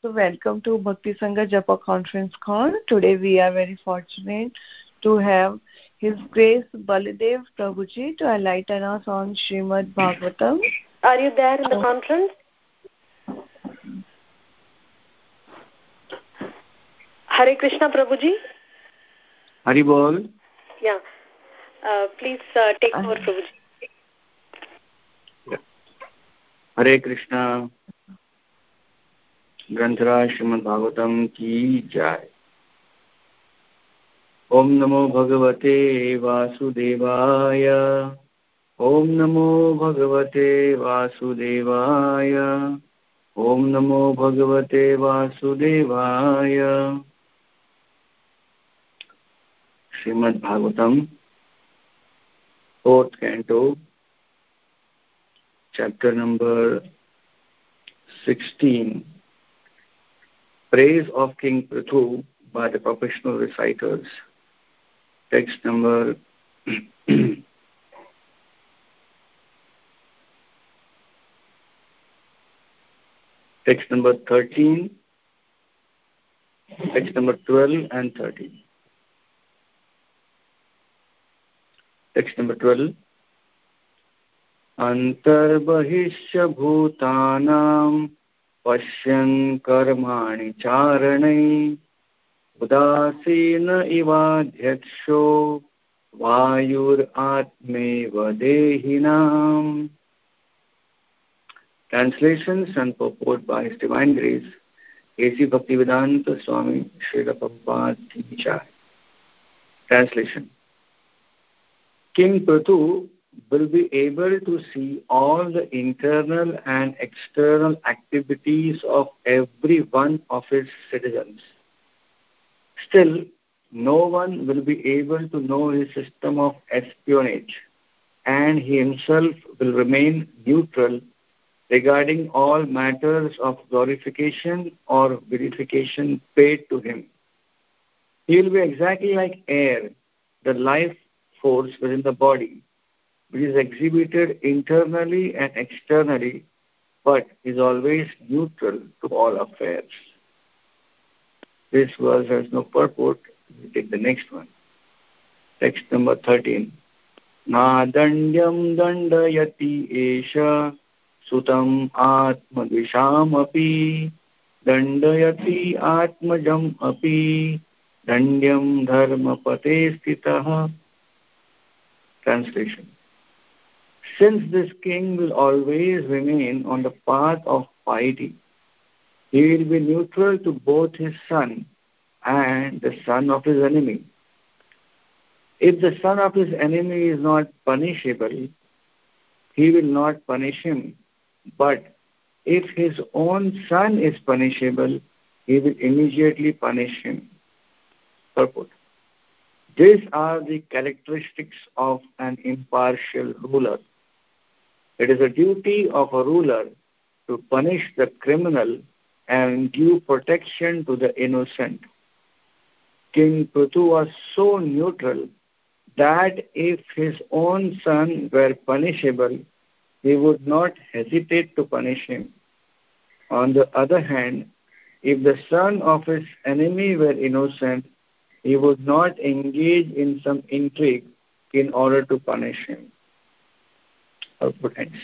So welcome to Bhakti Sangha Japa conference call. Today we are very fortunate to have His Grace Baladev Prabhuji to enlighten us on Srimad Bhagavatam. Are you there in the conference? Hare Krishna Prabhuji. Hari Bol. Yeah. Please take over Prabhuji. Yeah. Hare Krishna. ग्रंथराज Shrimad Bhagavatam की जय। ओम नमो भगवते वासुदेवाय। ओम नमो भगवते वासुदेवाय। ओम नमो भगवते वासुदेवाय। Shrimad Bhagavatam 4th canto, chapter number 16. Praise of King Prithu by the professional reciters. Text number text number 13, text number 12 and 13. Text number 12. Antarbahishya bhutanam पश्यन् कर्माणि चारणै उदासीन इवाध्यक्षो वायुरात्मेव देहिनाम्. Translations and purport by His Divine Grace A.C. Bhaktivedanta Swami Srila Prabhupada Ki Jai. Translation. King Prithu will be able to see all the internal and external activities of every one of his citizens. Still, no one will be able to know his system of espionage, and he himself will remain neutral regarding all matters of glorification or vilification paid to him. He will be exactly like air, the life force within the body, which is exhibited internally and externally, but is always neutral to all affairs. This verse has no purport. We take the next one. Text number 13. Nadandyam dandayati esha sutam atmadvisham api dandayati atmajam api dandyam dharmapate stitaha. Translation. Since this king will always remain on the path of piety, he will be neutral to both his son and the son of his enemy. If the son of his enemy is not punishable, he will not punish him. But if his own son is punishable, he will immediately punish him. Purport. These are the characteristics of an impartial ruler. It is a duty of a ruler to punish the criminal and give protection to the innocent. King Prithu was so neutral that if his own son were punishable, he would not hesitate to punish him. On the other hand, if the son of his enemy were innocent, he would not engage in some intrigue in order to punish him. Output ends.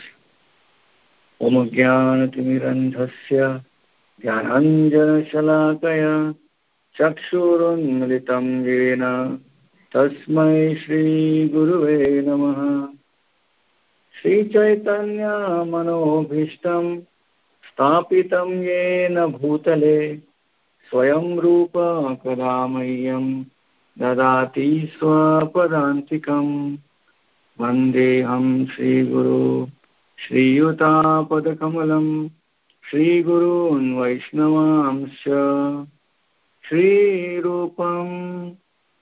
Om Jnanatimirandhasya Dhyananjana Shalakaya Chakshurunmilitam Yena Tasmai Shri Guruve Namaha. Shri Chaitanya Manobhishtam Stapitam Yena Bhutale Swayam Rupa Kadamayyam Dadati Swapadantikam. Vandeham Shri Guru Shri Yuta Padakamalam Shri Gurun Vaishnavamsya Shri Rupam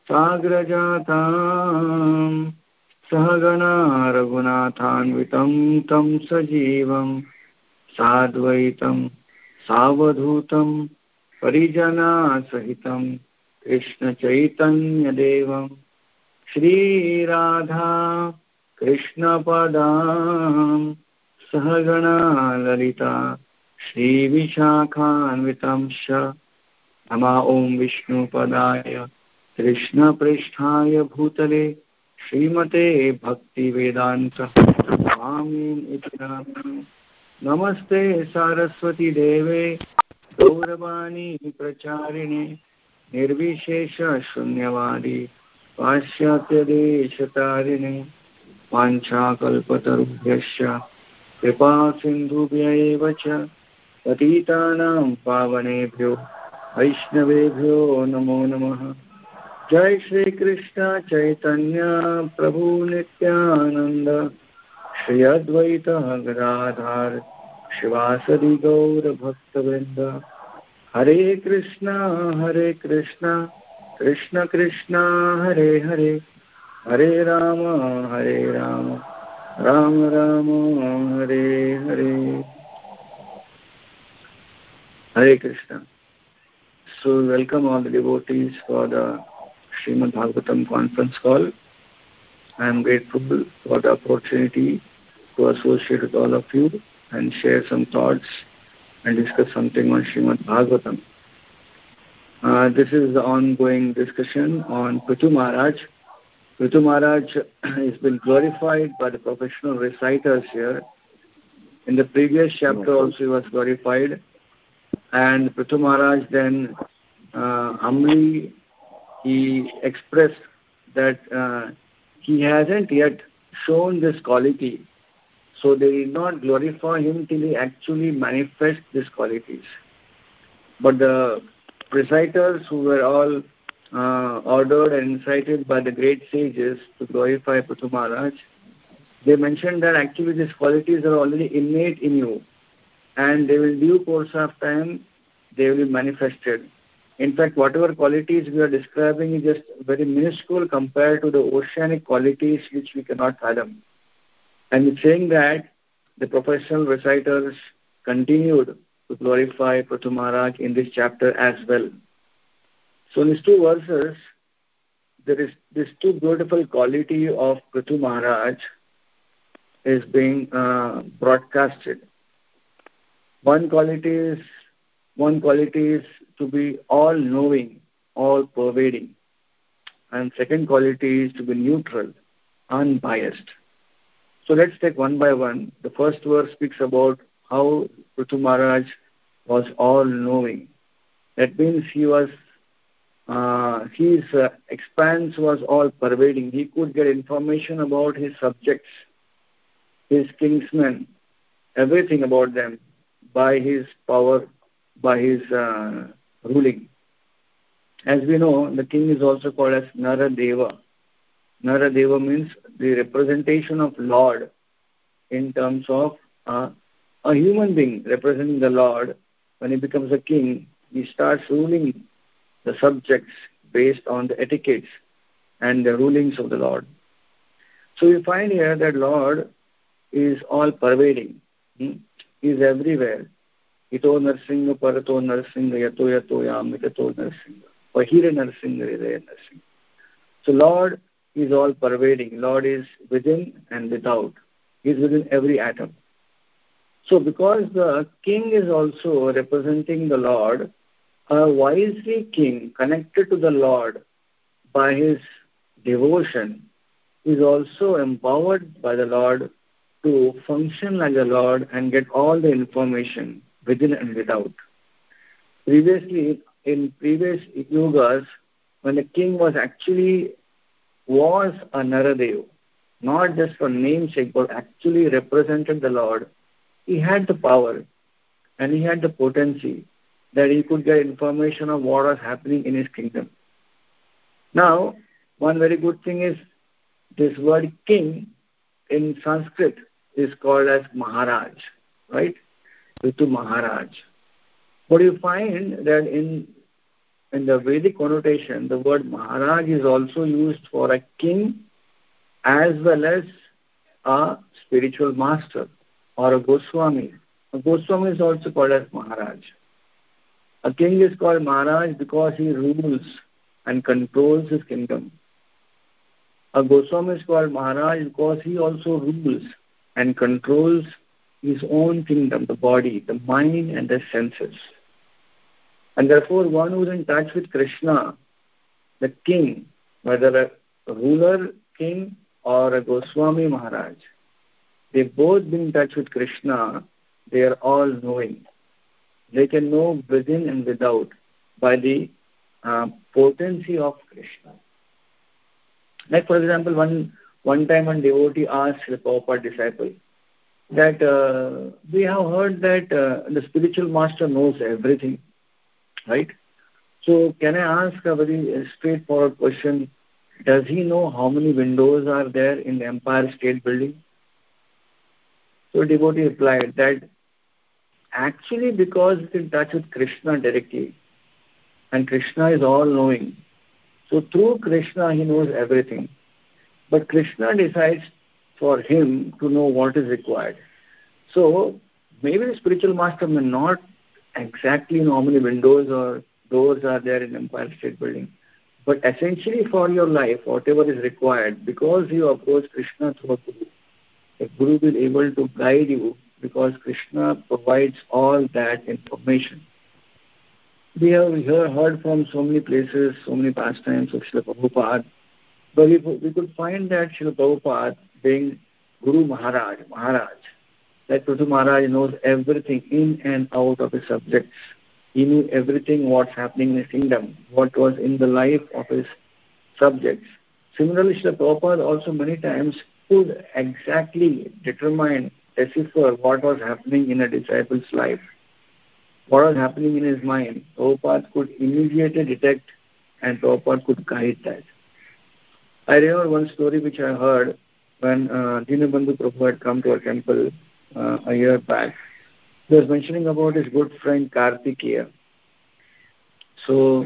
Sagrajatam Sahagana Raghunathanvitam Tam Sajivam Sadvaitam Savadhutam Parijana Sahitam Krishna Chaitanya Devam Shri Radha Krishna Padam Sahagana Lalita श्रीविशाखान्वितंश्च नमा ॐ विष्णुपदाय कृष्णपृष्ठाय भूतले श्रीमते भक्तिवेदान्त स्वामिन् इति नामिने। नमस्ते सारस्वती देवे गौरवाणी प्रचारिणे निर्विशेष शून्यवादी पाश्चात्यदेशतारिणे वाञ्छाकल्पतरुभ्यश्च कृपा सिन्धुभ्य एव च पतितानां पावनेभ्यो वैष्णवेभ्यो नमो नमः। जय श्री कृष्ण चैतन्य प्रभु नित्यानंद श्री अद्वैत गदाधर शिवासदि गौर भक्तवृंद। हरे कृष्णा कृष्ण कृष्ण हरे हरे, हरे Ram Ram Ram Hare Hare. Hare Krishna. So welcome all the devotees for the Srimad Bhagavatam conference call. I am grateful for the opportunity to associate with all of you and share some thoughts and discuss something on Srimad Bhagavatam. This is the ongoing discussion on Prithu Maharaj. Prithu Maharaj has been glorified by the professional reciters here. In the previous chapter also he was glorified. And Prithu Maharaj then humbly he expressed that he hasn't yet shown this quality, so they did not glorify him till he actually manifests these qualities. But the reciters who were all ordered and incited by the great sages to glorify Prithu Maharaj, they mentioned that actually these qualities are already innate in you, and they will due course of time they will be manifested. In fact, whatever qualities we are describing is just very minuscule compared to the oceanic qualities which we cannot fathom. And it's saying that the professional reciters continued to glorify Prithu Maharaj in this chapter as well. So in these two verses, there is this two beautiful quality of Prithu Maharaj is being broadcasted. One quality is to be all-knowing, all-pervading. And second quality is to be neutral, unbiased. So let's take one by one. The first verse speaks about how Prithu Maharaj was all-knowing. That means his expanse was all-pervading. He could get information about his subjects, his kinsmen, everything about them by his power, by his ruling. As we know, the king is also called as Naradeva. Naradeva means the representation of Lord in terms of a human being representing the Lord. When he becomes a king, he starts ruling the subjects based on the etiquettes and the rulings of the Lord. So we find here that Lord is all-pervading. He is everywhere. Ito Narsinga Parato Narsinga Yato Yato Yam Itato Narsinga Pahira Narsinga Hridaya Narsinga. So Lord is all pervading. Lord is within and without. He is within every atom. So because the king is also representing the Lord, a wisely king connected to the Lord by his devotion is also empowered by the Lord to function like the Lord and get all the information within and without. Previously, in previous yugas, when the king was a Naradev, not just for namesake, but actually represented the Lord, he had the power and he had the potency that he could get information of what was happening in his kingdom. Now, one very good thing is this word king in Sanskrit is called as Maharaj, right? Prithu Maharaj. But you find that in the Vedic connotation, the word Maharaj is also used for a king as well as a spiritual master or a Goswami. A Goswami is also called as Maharaj. A king is called Maharaj because he rules and controls his kingdom. A Goswami is called Maharaj because he also rules and controls his own kingdom, the body, the mind and the senses. And therefore one who is in touch with Krishna, the king, whether a ruler king or a Goswami Maharaj, they both been in touch with Krishna, they are all knowing. They can know within and without by the potency of Krishna. Like for example, one time one devotee asked the Prabhupada disciple that we have heard that the spiritual master knows everything, right? So can I ask a very straightforward question? Does he know how many windows are there in the Empire State Building? So devotee replied that actually because he's in touch with Krishna directly, and Krishna is all-knowing, so through Krishna he knows everything. But Krishna decides for him to know what is required. So maybe the spiritual master may not exactly know how many windows or doors are there in Empire State Building. But essentially for your life, whatever is required, because you approach Krishna through a Guru, the Guru will be able to guide you because Krishna provides all that information. We have heard from so many places, so many pastimes of Srila Prabhupada, but we could find that Srila Prabhupada being Guru Maharaj, that Prithu Maharaj knows everything in and out of his subjects. He knew everything what's happening in his kingdom, what was in the life of his subjects. Similarly, Srila Prabhupada also many times could exactly determine, decipher what was happening in a disciple's life, what was happening in his mind. Prabhupada could immediately detect and Prabhupada could guide that. I remember one story which I heard when Dinabandhu Prabhu had come to our temple a year back. He was mentioning about his good friend Kartikeya. So,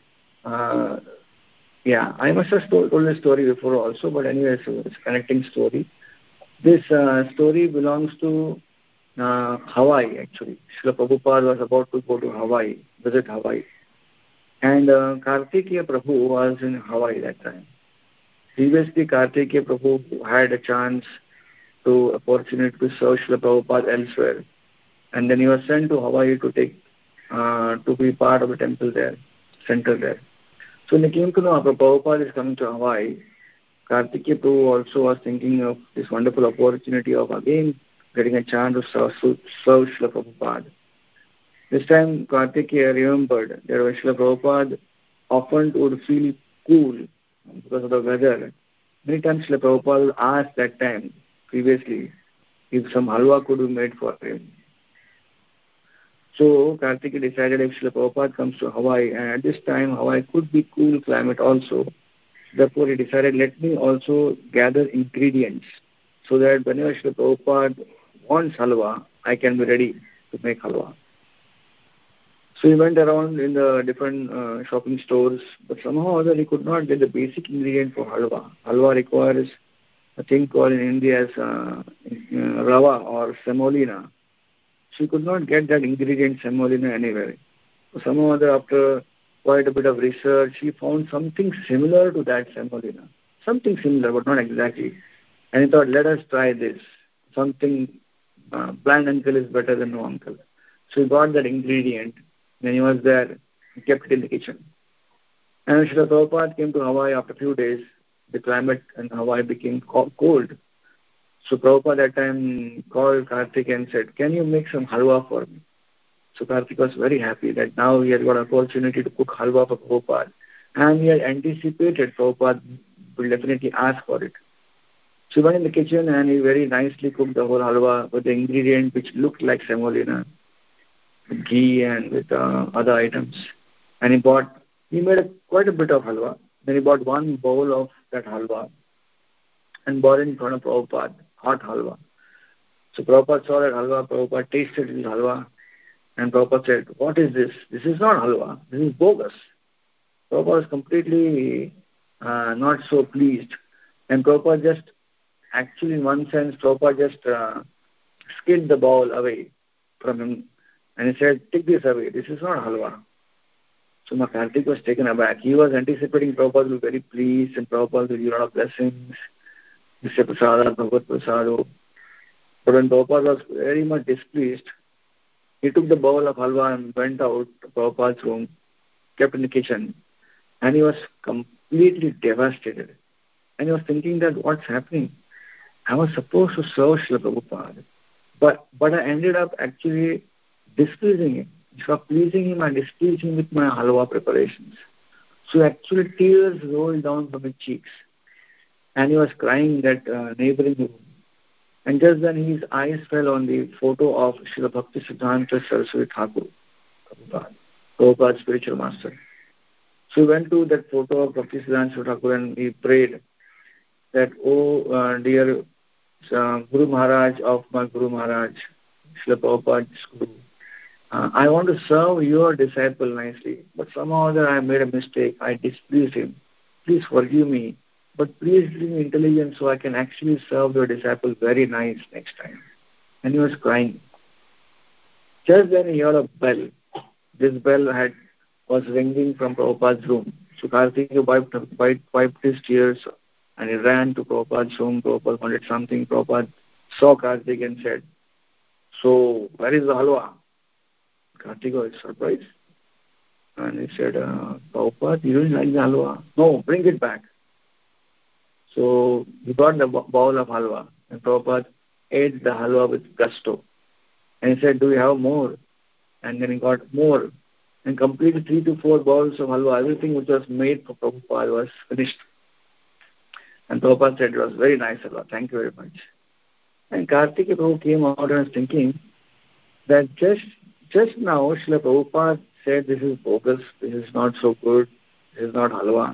I must have told this story before also, but anyway, so it's a connecting story. This story belongs to Hawaii, actually. Srila Prabhupada was about to go to Hawaii, visit Hawaii. And Kartikeya Prabhu was in Hawaii that time. Previously, Kartikeya Prabhu had a chance to opportunity to serve Srila Prabhupada elsewhere. And then he was sent to Hawaii to be part of the temple there, center there. So when he came to know Prabhupada is coming to Hawaii, Kartikeya Prabhu also was thinking of this wonderful opportunity of again getting a chance to serve Srila Prabhupada. This time Kartikeya remembered that Srila Prabhupada often would feel cool because of the weather. Many times Srila Prabhupada asked that time, previously, if some halwa could be made for him. So Kartikeya decided if Srila Prabhupada comes to Hawaii, and at this time Hawaii could be cool climate also, therefore he decided, let me also gather ingredients so that whenever Srila Prabhupada wants halwa, I can be ready to make halwa. So he went around in the different shopping stores, but somehow or other he could not get the basic ingredient for halwa. Halwa requires a thing called in India as rava or semolina. So he could not get that ingredient semolina anywhere. So somehow or other, after quite a bit of research, he found something similar to that semolina. Something similar, but not exactly. And he thought, let us try this. Something, blind uncle is better than no uncle. So he got that ingredient. When he was there, he kept it in the kitchen. And when Srila Prabhupada came to Hawaii after a few days, the climate in Hawaii became cold. So Prabhupada that time called Kartik and said, can you make some halwa for me? So Kartik was very happy that now he had got an opportunity to cook halwa for Prabhupada. And he had anticipated Prabhupada will definitely ask for it. So he went in the kitchen and he very nicely cooked the whole halwa with the ingredient which looked like semolina, with ghee and with other items. And he made quite a bit of halwa. Then he bought one bowl of that halwa and brought it in front of Prabhupada, hot halwa. So Prabhupada saw that halwa, Prabhupada tasted his halwa, and Prabhupada said, what is this? This is not halwa, this is bogus. Prabhupada was completely not so pleased. And Prabhupada just, actually in one sense, Prabhupada just skid the bowl away from him. And he said, take this away, this is not halwa. So Kartik was taken aback. He was anticipating Prabhupada will be very pleased and Prabhupada will give a lot of blessings. Nisya Prasada, Bhagavad Prasado. But when Prabhupada was very much displeased, he took the bowl of halwa and went out to Prabhupada's room, kept in the kitchen, and he was completely devastated. And he was thinking that what's happening? I was supposed to serve Srila Prabhupada, but I ended up actually displeasing him. Instead of pleasing him, I displeased him with my halwa preparations. So actually tears rolled down from his cheeks. And he was crying in that neighboring room. And just then his eyes fell on the photo of Srila Bhakti Siddhanta Saraswati Thakur, Prabhupada's spiritual master. So he went to that photo of Bhakti Siddhanta Thakur and he prayed that, dear Guru Maharaj of my Guru Maharaj, Srila Prabhupada's Guru, I want to serve your disciple nicely, but somehow that I made a mistake. I displeased him. Please forgive me, but please give me intelligence so I can actually serve your disciple very nice next time. And he was crying. Just then he heard a bell. This bell was ringing from Prabhupada's room. So Karthikeya wiped his tears and he ran to Prabhupada's room. Prabhupada wanted something. Prabhupada saw Karthikeya and said, so where is the halwa? Karthikeya was surprised. And he said, Prabhupada, you didn't like the halwa? No, bring it back. So he brought the bowl of halwa and Prabhupada ate the halwa with gusto. And he said, do you have more? And then he got more. And completed 3 to 4 bowls of halwa. Everything which was made for Prabhupada was finished. And Prabhupada said, it was very nice halwa. Thank you very much. And Karthikeya Prabhu came out and was thinking that just now Srila Prabhupada said this is bogus, this is not so good, this is not halwa.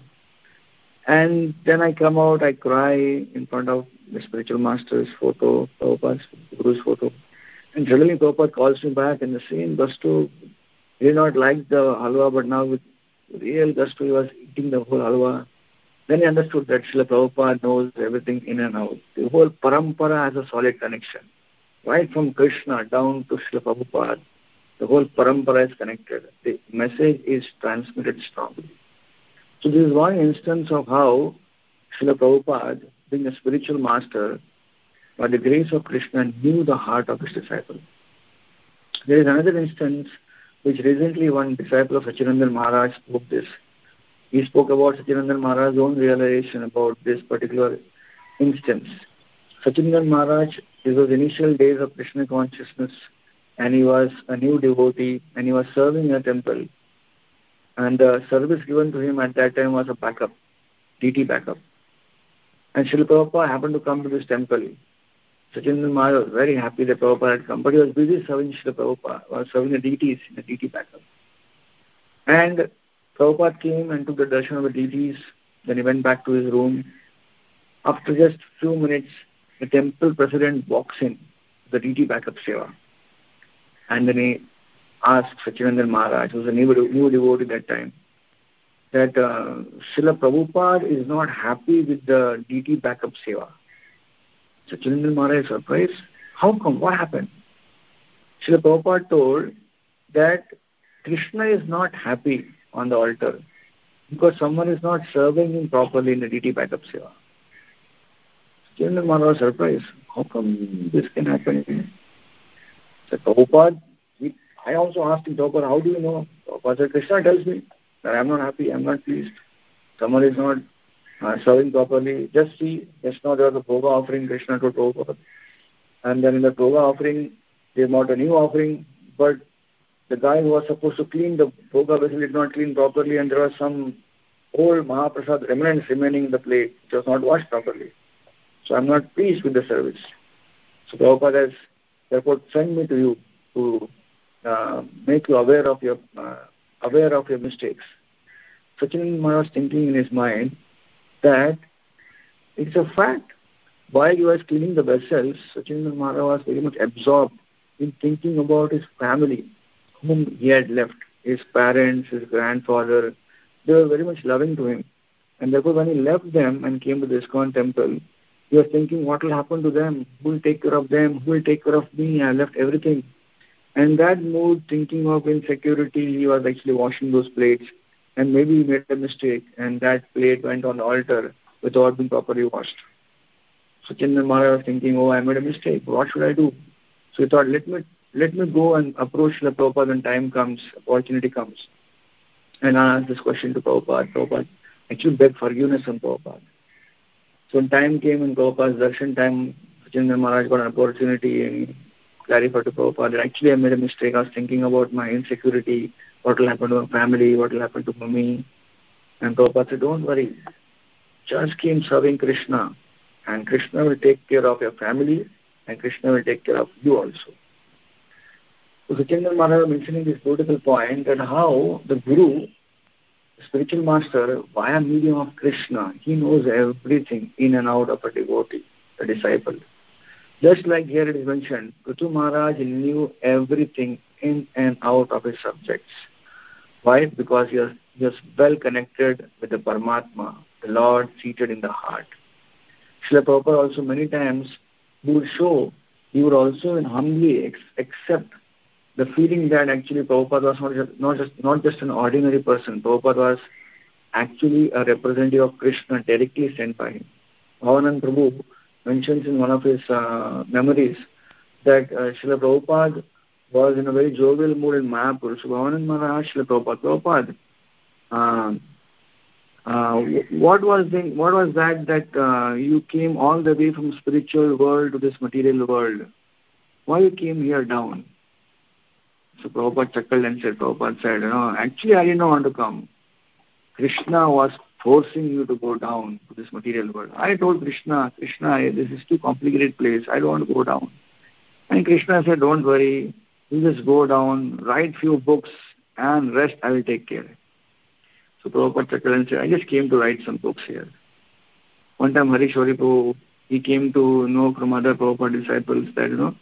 And then I come out, I cry in front of the spiritual master's photo, Prabhupada's Guru's photo. And suddenly Prabhupada calls me back in the same gusto. He did not like the halwa, but now with real gusto he was eating the whole halwa. Then he understood that Srila Prabhupada knows everything in and out. The whole parampara has a solid connection. Right from Krishna down to Srila Prabhupada, the whole parampara is connected. The message is transmitted strongly. So this is one instance of how Srila Prabhupada, being a spiritual master, by the grace of Krishna, knew the heart of his disciple. There is another instance which recently one disciple of Sachinandan Maharaj spoke this. He spoke about Sachinandan Maharaj's own realization about this particular instance. Sachinandan Maharaj, this was initial days of Krishna consciousness, and he was a new devotee, and he was serving in a temple. And the service given to him at that time was a backup, DT backup. And Srila Prabhupada happened to come to this temple. Sachinandan Maharaj was very happy that Prabhupada had come, but he was busy serving Srila Prabhupada, was serving the deities in the DT backup. And Prabhupada came and took the darshan of the deities, then he went back to his room. After just few minutes, the temple president walks in, the DT backup seva. And then he asked Sachinandan Maharaj, who was a new devotee at that time, that Srila Prabhupada is not happy with the DT backup seva. Sachinandan Maharaj is surprised. How come? What happened? Srila Prabhupada told that Krishna is not happy on the altar because someone is not serving him properly in the DT backup seva. Sachinandan Maharaj was surprised. How come this can happen? So Prabhupada, I also asked him, Prabhupada, how do you know? Prabhupada said, Krishna tells me that I am not happy, I am not pleased. Someone is not serving properly. Just see, just now there was a bhoga offering, Krishna told Prabhupada. And then in the bhoga offering, they brought a new offering, but the guy who was supposed to clean the bhoga vessel did not clean properly, and there was some old Mahaprasad remnants remaining in the plate, which was not washed properly. So I am not pleased with the service. So Prabhupada has therefore sent me to you to make you aware of your mistakes. Sachinandan Maharaj was thinking in his mind that it's a fact. While he was cleaning the vessels, Sachinandan Maharaj was very much absorbed in thinking about his family, whom he had left, his parents, his grandfather. They were very much loving to him. And therefore when he left them and came to the ISKCON temple, he was thinking, what will happen to them? Who will take care of them? Who will take care of me? I left everything. And that mood, thinking of insecurity, he was actually washing those plates. And maybe he made a mistake and that plate went on the altar without being properly washed. So Chinmay Maharaj was thinking, oh, I made a mistake. What should I do? So he thought, let me go and approach the Prabhupada when time comes, opportunity comes. And I asked this question to Prabhupada. Prabhupada actually begged forgiveness from Prabhupada. So when time came in Prabhupada's darshan time, Chinmay Maharaj got an opportunity and clarified to Prabhupada that actually I made a mistake. I was thinking about my insecurity, what will happen to my family, what will happen to me. And Prabhupada said, don't worry. Just keep serving Krishna. And Krishna will take care of your family and Krishna will take care of you also. So Chinmay Maharaj mentioning this beautiful point that how the Guru, the spiritual master, via medium of Krishna, he knows everything in and out of a devotee, a disciple. Just like here it is mentioned, Prithu Maharaj knew everything in and out of his subjects. Why? Because he was well connected with the Paramatma, the Lord seated in the heart. Srila Prabhupada also many times he would also humbly accept the feeling that actually Prabhupada was not just an ordinary person. Prabhupada was actually a representative of Krishna directly sent by him. Bhavanand Prabhu mentions in one of his memories that Srila Prabhupada was in a very jovial mood in Mayapur. So Bhavanand Maharaj asked Srila Prabhupada, what was that you came all the way from spiritual world to this material world? Why you came here down? So Prabhupada chuckled and Prabhupada said, actually I did not want to come. Krishna was forcing you to go down to this material world. I told Krishna, this is too complicated place. I don't want to go down. And Krishna said, don't worry. You just go down, write few books and rest I will take care. So Prabhupada chuckled and said, I just came to write some books here. One time Harishwari Prabhu, he came to know from other Prabhupada disciples that,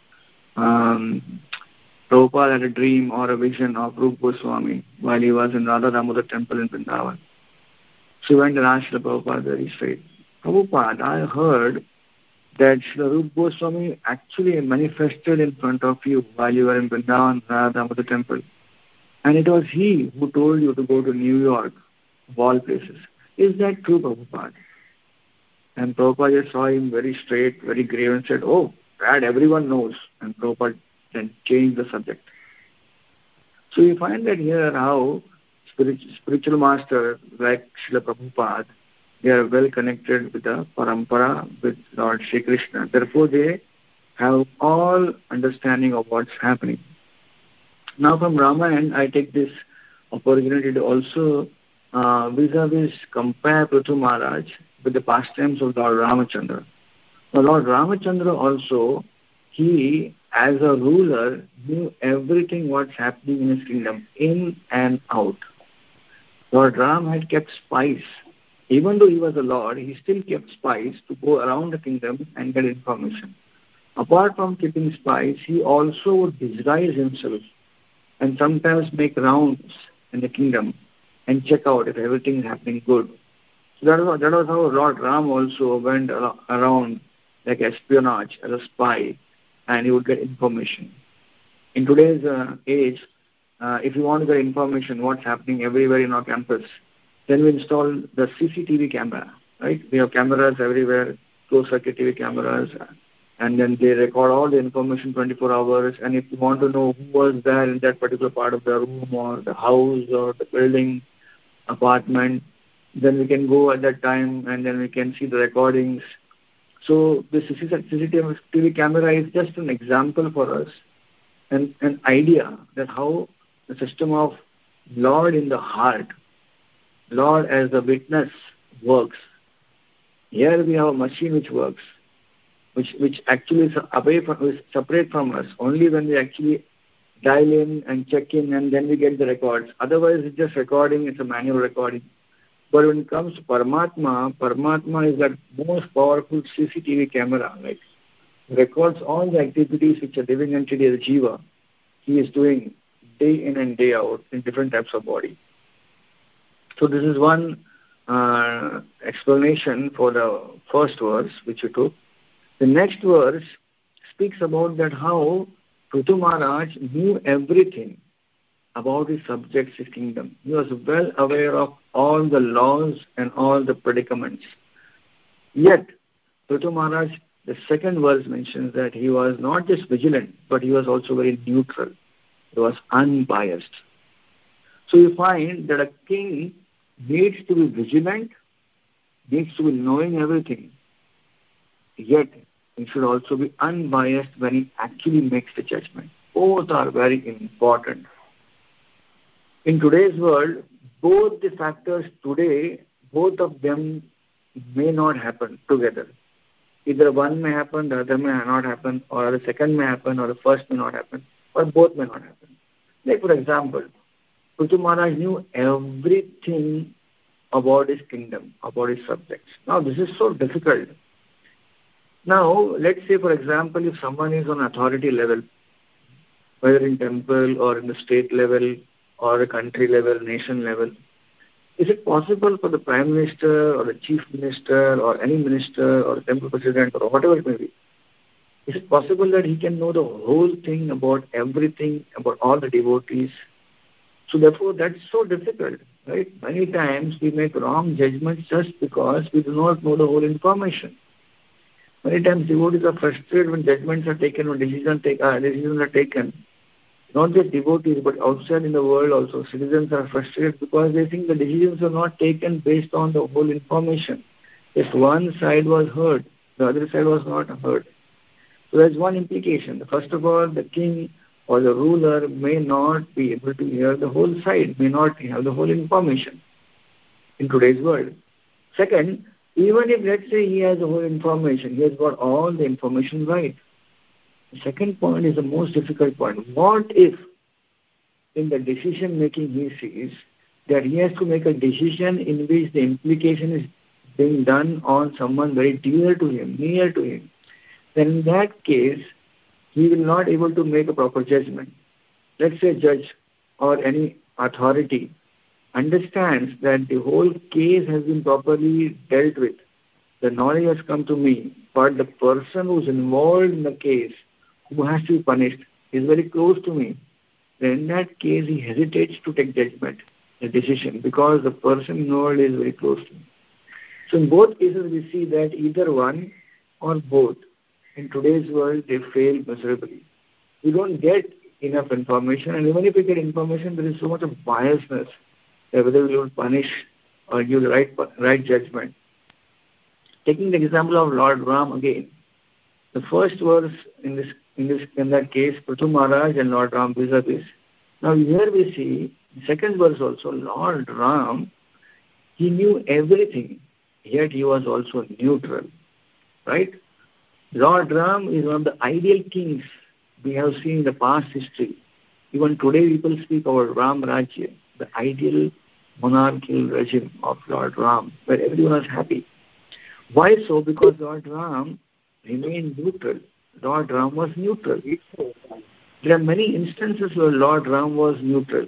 Prabhupada had a dream or a vision of Rupa Goswami while he was in Radha Damodar temple in Vrindavan. So he went and asked Srila Prabhupada very straight, Prabhupada, I heard that Srila Rupa Goswami actually manifested in front of you while you were in Vrindavan, Radha Damodar temple. And it was he who told you to go to New York, of all places. Is that true, Prabhupada? And Prabhupada just saw him very straight, very grave and said, oh, that everyone knows. And Prabhupada then changed the subject. So we find that here how spiritual master like Srila Prabhupada, they are well connected with the parampara, with Lord Shri Krishna. Therefore they have all understanding of what's happening. Now from Ramayana, I take this opportunity to also vis-a-vis compare Prithu Maharaj with the pastimes of Lord Ramachandra. Now Lord Ramachandra also, he as a ruler knew everything what's happening in his kingdom, in and out. Lord Ram had kept spies. Even though he was a lord, he still kept spies to go around the kingdom and get information. Apart from keeping spies, he also would disguise himself and sometimes make rounds in the kingdom and check out if everything is happening good. So that was how Lord Ram also went around like espionage as a spy, and he would get information. In today's age, if you want to get information what's happening everywhere in our campus, then we install the CCTV camera, right? We have cameras everywhere, closed-circuit TV cameras, and then they record all the information 24 hours. And if you want to know who was there in that particular part of the room or the house or the building, apartment, then we can go at that time and then we can see the recordings. So the CCTV camera is just an example for us, and an idea that how the system of Lord in the heart, Lord as the witness works. Here we have a machine which works, which actually is separate from us. Only when we actually dial in and check in and then we get the records. Otherwise it's just recording, it's a manual recording. But when it comes to Paramatma is that most powerful CCTV camera, like records all the activities which a living entity, the Jiva, he is doing day in and day out in different types of body. So this is one explanation for the first verse which you took. The next verse speaks about that how Prithu Maharaj knew everything about his subjects, his kingdom. He was well aware of all the laws and all the predicaments. Yet, Prithu Maharaj the second verse mentions that he was not just vigilant, but he was also very neutral. He was unbiased. So you find that a king needs to be vigilant, needs to be knowing everything, yet he should also be unbiased when he actually makes the judgment. Both are very important. In today's world, both the factors today, both of them may not happen together. Either one may happen, the other may not happen, or the second may happen, or the first may not happen, or both may not happen. Like for example, Prithu Maharaj knew everything about his kingdom, about his subjects. Now this is so difficult. Now let's say for example, if someone is on authority level, whether in temple or in the state level or a country level, nation level, is it possible for the Prime Minister or the Chief Minister or any minister or temple president or whatever it may be, is it possible that he can know the whole thing about everything, about all the devotees? So therefore that's so difficult, right? Many times we make wrong judgments just because we do not know the whole information. Many times devotees are frustrated when judgments are taken, when decisions are taken. Not just devotees, but outside in the world also, citizens are frustrated because they think the decisions are not taken based on the whole information. Just one side was heard, the other side was not heard. So there's one implication. First of all, the king or the ruler may not be able to hear the whole side, may not have the whole information in today's world. Second, even if let's say he has the whole information, he has got all the information right. The second point is the most difficult point. What if in the decision making he sees that he has to make a decision in which the implication is being done on someone very dear to him, near to him? Then in that case, he will not able to make a proper judgment. Let's say a judge or any authority understands that the whole case has been properly dealt with. The knowledge has come to me, but the person who is involved in the case, who has to be punished, is very close to me. Then in that case, he hesitates to take judgment, a decision, because the person involved is very close to me. So in both cases, we see that either one or both, in today's world, they fail miserably. We don't get enough information, and even if we get information, there is so much of biasness that whether we will punish or give the right judgment. Taking the example of Lord Ram again, the first verse in that case, Prithu Maharaj and Lord Ram vis-a-vis. Now here we see, the second verse also, Lord Ram, he knew everything, yet he was also neutral, right? Lord Ram is one of the ideal kings we have seen in the past history. Even today people speak about Ram Rajya, the ideal monarchical regime of Lord Ram, where everyone is happy. Why so? Because Lord Ram remained neutral. Lord Ram was neutral. There are many instances where Lord Ram was neutral.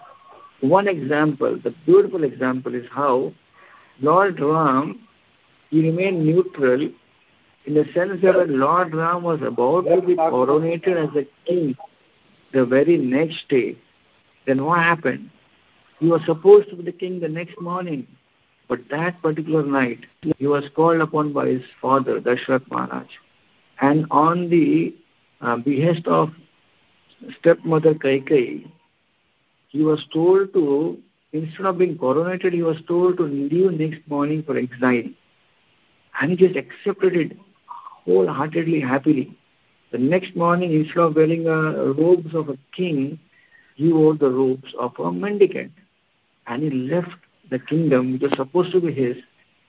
One example, the beautiful example, is how Lord Ram, he remained neutral in the sense that when Lord Ram was about to be coronated as a king the very next day, then what happened? He was supposed to be the king the next morning, but that particular night, he was called upon by his father, Dashrath Maharaj. And on the behest of stepmother Kaikeyi, he was told to, instead of being coronated, he was told to leave next morning for exile. And he just accepted it wholeheartedly, happily. The next morning, instead of wearing robes of a king, he wore the robes of a mendicant. And he left the kingdom, which was supposed to be his.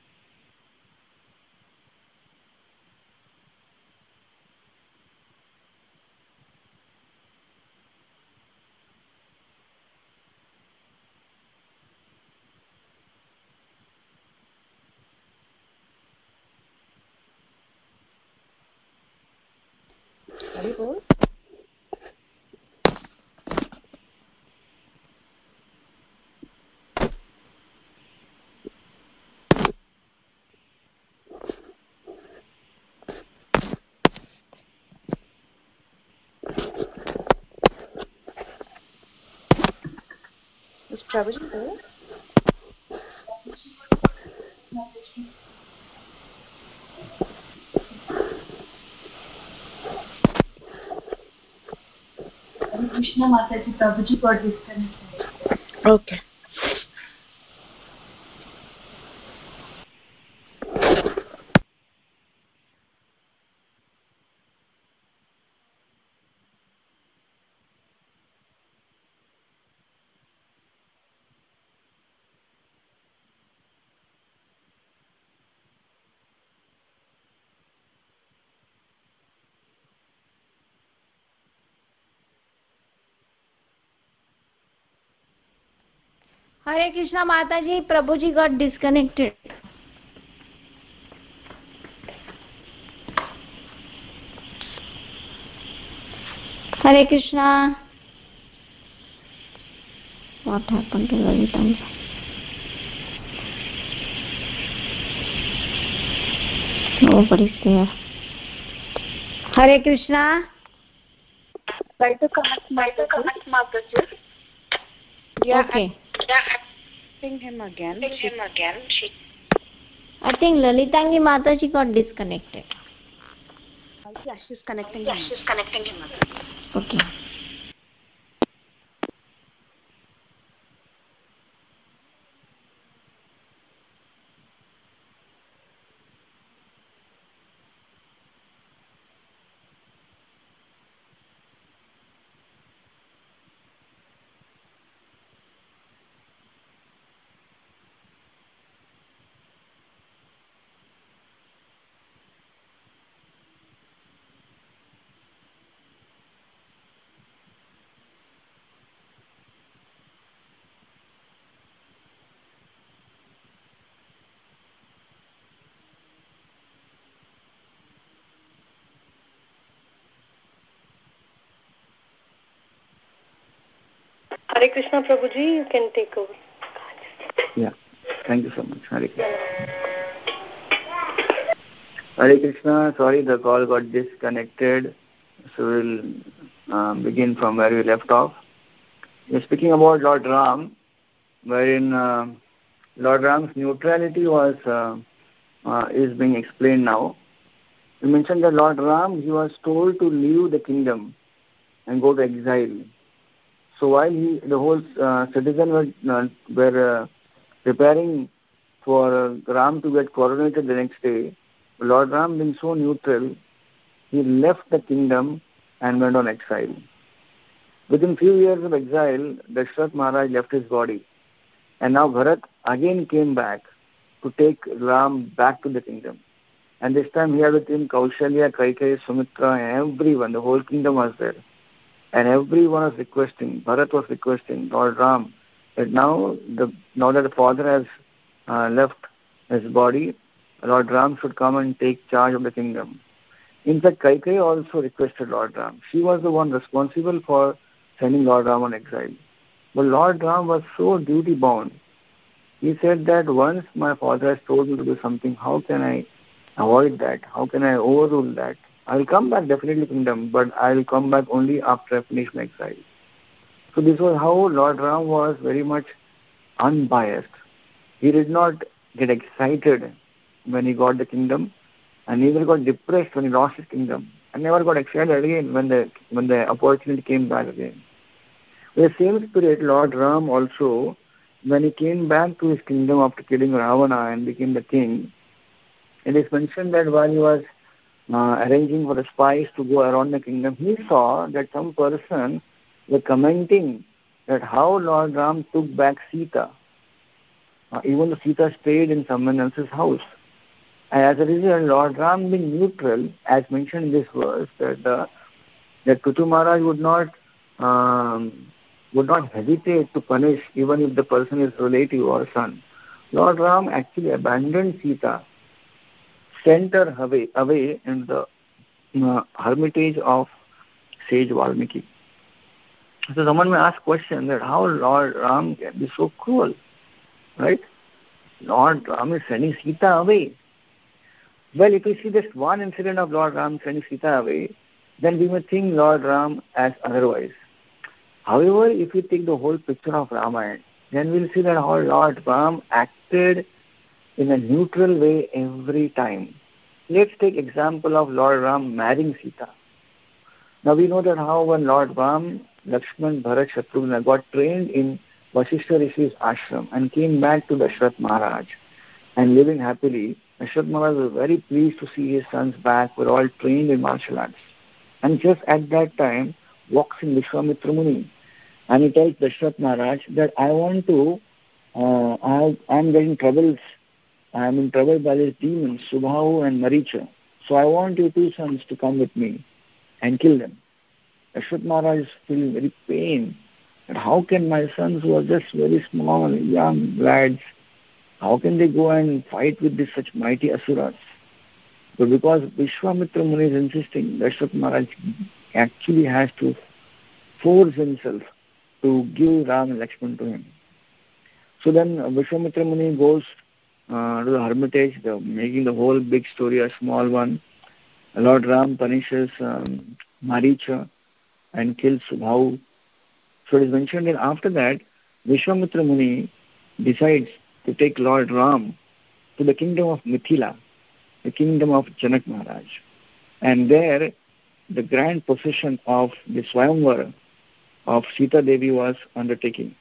Prabhuji there? Krishna Mataji, Prabhuji got disconnected. Okay. Hare Krishna Mataji, Prabhuji got disconnected. Hare Krishna. What happened to Lalita? Nobody's there. Hare Krishna. Try to connect Mataji. Yeah, okay. Him again. I think Lalitangi Mataji got disconnected. Yeah, she's connecting him. Okay. Hare Krishna, Prabhuji, you can take over. Yeah, thank you so much. Hare Krishna. Hare Krishna, sorry the call got disconnected, so we'll begin from where we left off. We're speaking about Lord Ram, wherein Lord Ram's neutrality was is being explained now. We mentioned that Lord Ram, he was told to leave the kingdom and go to exile. So while the whole citizen were preparing for Ram to get coronated the next day, Lord Ram being so neutral, he left the kingdom and went on exile. Within few years of exile, Dashrath Maharaj left his body. And now Bharat again came back to take Ram back to the kingdom. And this time he had with him Kaushalya, Kaikeyi, Sumitra, and everyone. The whole kingdom was there. And everyone was requesting, Bharat was requesting Lord Ram, that now that the father has left his body, Lord Ram should come and take charge of the kingdom. In fact, Kaikeyi also requested Lord Ram. She was the one responsible for sending Lord Ram on exile. But Lord Ram was so duty-bound. He said that once my father has told me to do something, how can I avoid that? How can I overrule that? I will come back definitely kingdom, but I will come back only after I finish my exile. So this was how Lord Ram was very much unbiased. He did not get excited when he got the kingdom, and neither got depressed when he lost his kingdom, and never got excited again when the opportunity came back again. With the same spirit, Lord Ram also, when he came back to his kingdom after killing Ravana and became the king, it is mentioned that while he was arranging for the spies to go around the kingdom, he saw that some person were commenting that how Lord Ram took back Sita, even though Sita stayed in someone else's house. And as a result, Lord Ram being neutral, as mentioned in this verse, that Prithu Maharaj would not hesitate to punish even if the person is relative or son. Lord Ram actually abandoned Sita, sent her away in the hermitage of sage Valmiki. So someone may ask question that how Lord Ram can be so cruel, right? Lord Ram is sending Sita away. Well, if we see just one incident of Lord Ram sending Sita away, then we may think Lord Ram as otherwise. However, if we take the whole picture of Ramayana, then we'll see that how Lord Ram acted in a neutral way every time. Let's take example of Lord Ram marrying Sita. Now we know that how when Lord Ram Lakshman, Bharat, Shatrugna got trained in Vasishtha Rishi's ashram and came back to Dashrath Maharaj and living happily, Dashrath Maharaj was very pleased to see his sons back, were all trained in martial arts. And just at that time, walks in Vishwamitra Muni and he tells Dashrath Maharaj that I want to, I'm getting troubles, I'm in trouble by these demons, Subhahu and Maricha. So I want your two sons to come with me and kill them. Dashrath Maharaj is feeling very pain. That how can my sons who are just very small, young lads, how can they go and fight with this such mighty asuras? But because Vishwamitra Muni is insisting, Dashrath Maharaj actually has to force himself to give Ram and Lakshman to him. So then Vishwamitra Muni goes to the hermitage, making the whole big story a small one. Lord Ram punishes Maricha and kills Subhahu. So it is mentioned that after that, Vishwamitra Muni decides to take Lord Ram to the kingdom of Mithila, the kingdom of Janak Maharaj. And there, the grand procession of the Swayamvara of Sita Devi was undertaken.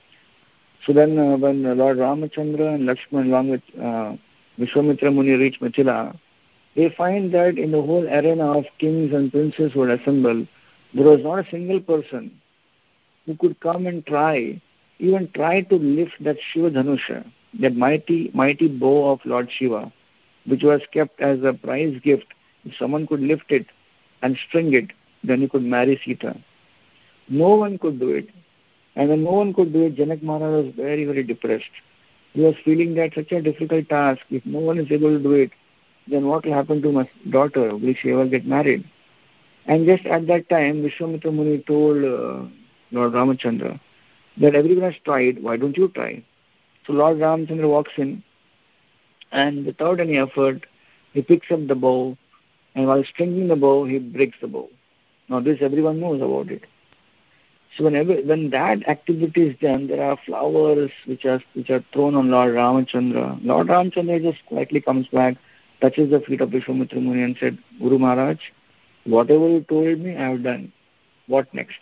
So then when Lord Ramachandra and Lakshman along with Vishwamitra Muni reach Mithila, they find that in the whole arena of kings and princes who had assembled, there was not a single person who could come and even try to lift that Shiva Dhanusha, that mighty bow of Lord Shiva, which was kept as a prize gift. If someone could lift it and string it, then he could marry Sita. No one could do it. And when no one could do it, Janak Maharaj was very, very depressed. He was feeling that such a difficult task, if no one is able to do it, then what will happen to my daughter? Will she ever get married? And just at that time, Vishwamitra Muni told Lord Ramachandra that everyone has tried, why don't you try? So Lord Ramachandra walks in and without any effort, he picks up the bow and while stringing the bow, he breaks the bow. Now this everyone knows about it. So when that activity is done, there are flowers which are thrown on Lord Ramachandra. Lord Ramachandra just quietly comes back, touches the feet of Vishwamitra Muni and said, Guru Maharaj, whatever you told me, I have done. What next?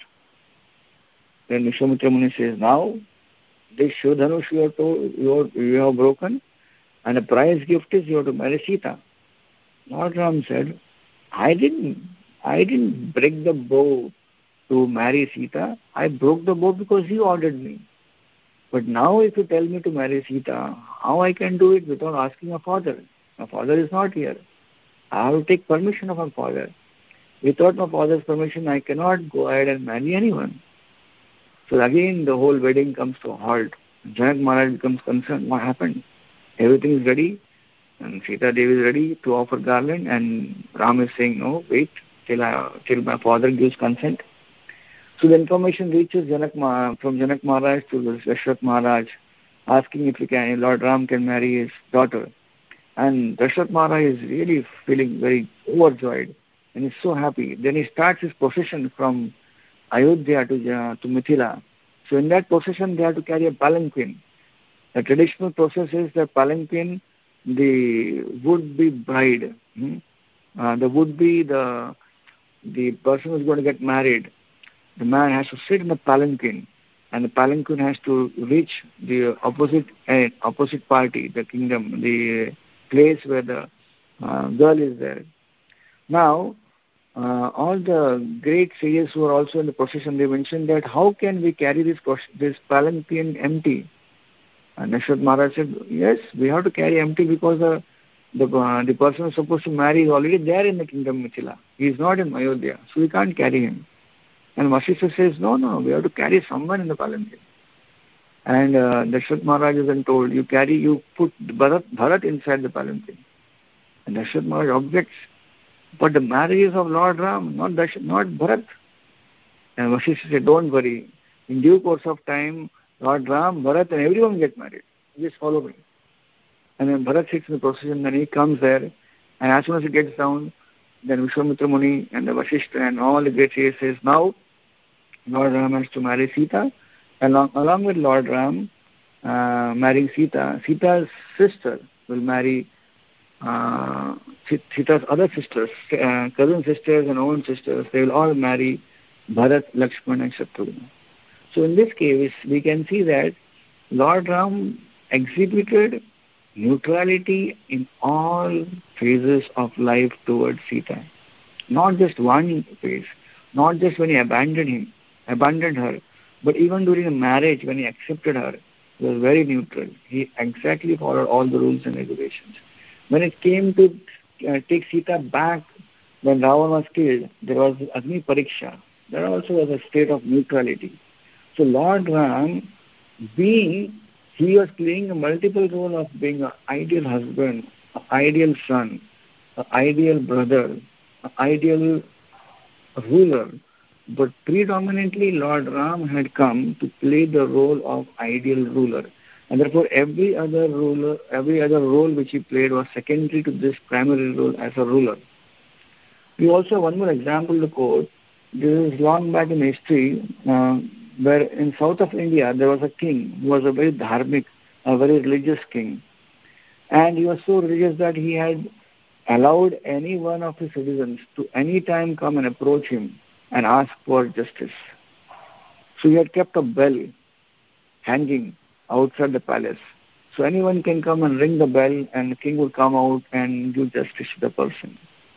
Then Vishwamitra Muni says, now this Shodhanush you have broken, and the prize gift is you have to marry Sita. Lord Ram said, I didn't break the bow to marry Sita. I broke the bow because he ordered me. But now if you tell me to marry Sita, how I can do it without asking my father? My father is not here. I have to take permission of my father. Without my father's permission, I cannot go ahead and marry anyone. So again, the whole wedding comes to a halt. Janak Maharaj becomes concerned. What happened? Everything is ready, and Sita Devi is ready to offer garland, and Ram is saying, no, wait till my father gives consent. So the information reaches from Janak Maharaj to Dashrath Maharaj, asking if Lord Ram can marry his daughter. And Dashrath Maharaj is really feeling very overjoyed, and he's so happy. Then he starts his procession from Ayodhya to Mithila. So in that procession, they have to carry a palanquin. The traditional process is that palanquin, the would-be bride, the would-be the person who is going to get married, the man has to sit in the palanquin, and the palanquin has to reach the opposite party, the kingdom, the place where the girl is there. Now, all the great sages who are also in the procession, they mentioned that how can we carry this palanquin empty? And Dashrath Maharaj said, yes, we have to carry empty because the person who is supposed to marry is already there in the kingdom Mithila. He is not in Ayodhya, so we can't carry him. And Vasishtha says, no, we have to carry someone in the palanquin. And Dashrath Maharaj is then told, you put Bharat inside the palanquin. And Dashrath Maharaj objects, but the marriage is of Lord Ram, not Bharat. And Vasishtha said, don't worry. In due course of time, Lord Ram, Bharat and everyone get married. Just follow me. And then Bharat sits in the procession, then he comes there, and as soon as he gets down, then Vishwamitra Muni and the Vasishtha and all the great sages says, now Lord Ram has to marry Sita, along with Lord Ram marrying Sita, Sita's sister will marry Sita's other sisters, cousin sisters and own sisters. They will all marry Bharat, Lakshmana and Shatrugna. So in this case, we can see that Lord Ram exhibited neutrality in all phases of life towards Sita. Not just one phase, not just when he abandoned her, but even during the marriage when he accepted her, he was very neutral. He exactly followed all the rules and regulations. When it came to take Sita back when Ravan was killed, there was Agni Pariksha. There also was a state of neutrality. So Lord Ram, he was playing a multiple role of being an ideal husband, an ideal son, an ideal brother, an ideal ruler. But predominantly Lord Ram had come to play the role of ideal ruler. And therefore every other role which he played was secondary to this primary role as a ruler. We also have one more example to quote. This is long back in history, where in south of India there was a king who was a very dharmic, a very religious king. And he was so religious that he had allowed any one of his citizens to any time come and approach him and ask for justice. So he had kept a bell hanging outside the palace. So anyone can come and ring the bell and the king would come out and give justice to the person.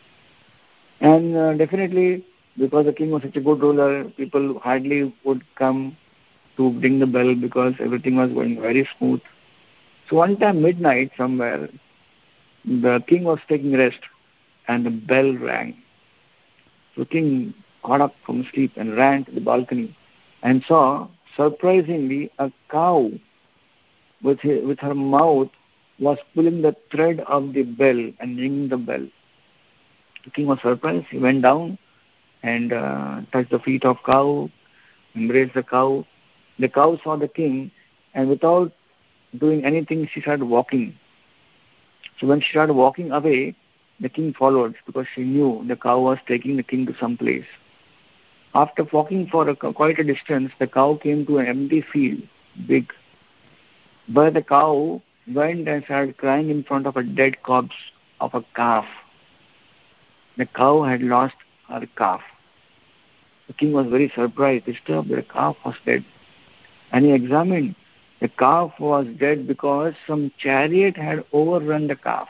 And definitely, because the king was such a good ruler, people hardly would come to ring the bell because everything was going very smooth. So one time midnight somewhere, the king was taking rest and the bell rang. So the king got up from sleep and ran to the balcony and saw, surprisingly, a cow with her mouth was pulling the thread of the bell and ringing the bell. The king was surprised. He went down and touched the feet of cow, embraced the cow. The cow saw the king, and without doing anything, she started walking. So when she started walking away, the king followed because she knew the cow was taking the king to some place. After walking for quite a distance, the cow came to an empty field, big. But the cow went and started crying in front of a dead corpse of a calf. The cow had lost her calf. The king was very surprised, disturbed that the calf was dead. And he examined. The calf was dead because some chariot had overrun the calf.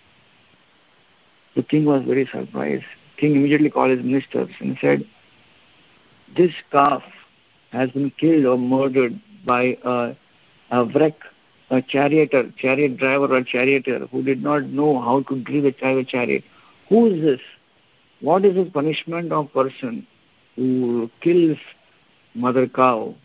The king was very surprised. The king immediately called his ministers and said, this calf has been killed or murdered by a wreck, a chariot driver or charioteer who did not know how to drive a chariot. Who is this? What is the punishment of person who kills mother cow?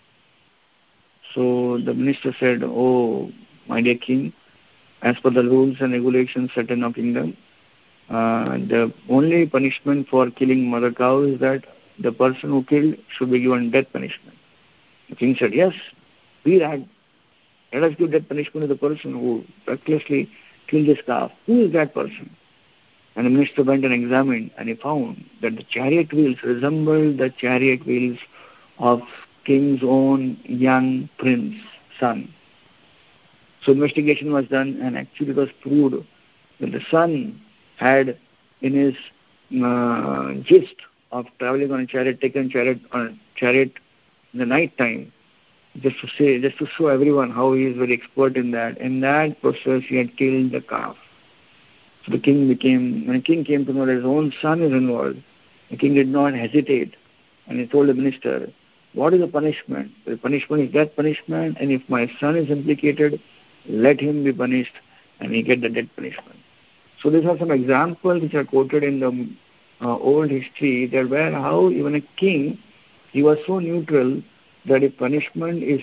So the minister said, oh, my dear king, as per the rules and regulations set in our kingdom, the only punishment for killing mother cow is that the person who killed should be given death punishment. The king said, yes, be that. Let us give death punishment to the person who recklessly killed this calf. Who is that person? And the minister went and examined, and he found that the chariot wheels resembled the chariot wheels of king's own young prince, son. So investigation was done, and actually it was proved that the son had, in his gist of traveling on a chariot, taken on a chariot in the night time, just to show everyone how he is very expert in that. In that process, he had killed the calf. So when the king came to know that his own son is involved, the king did not hesitate, and he told the minister, what is the punishment? The punishment is death punishment, and if my son is implicated, let him be punished, and he get the death punishment. So these are some examples which are quoted in the old history, that where how even a king, he was so neutral that if punishment is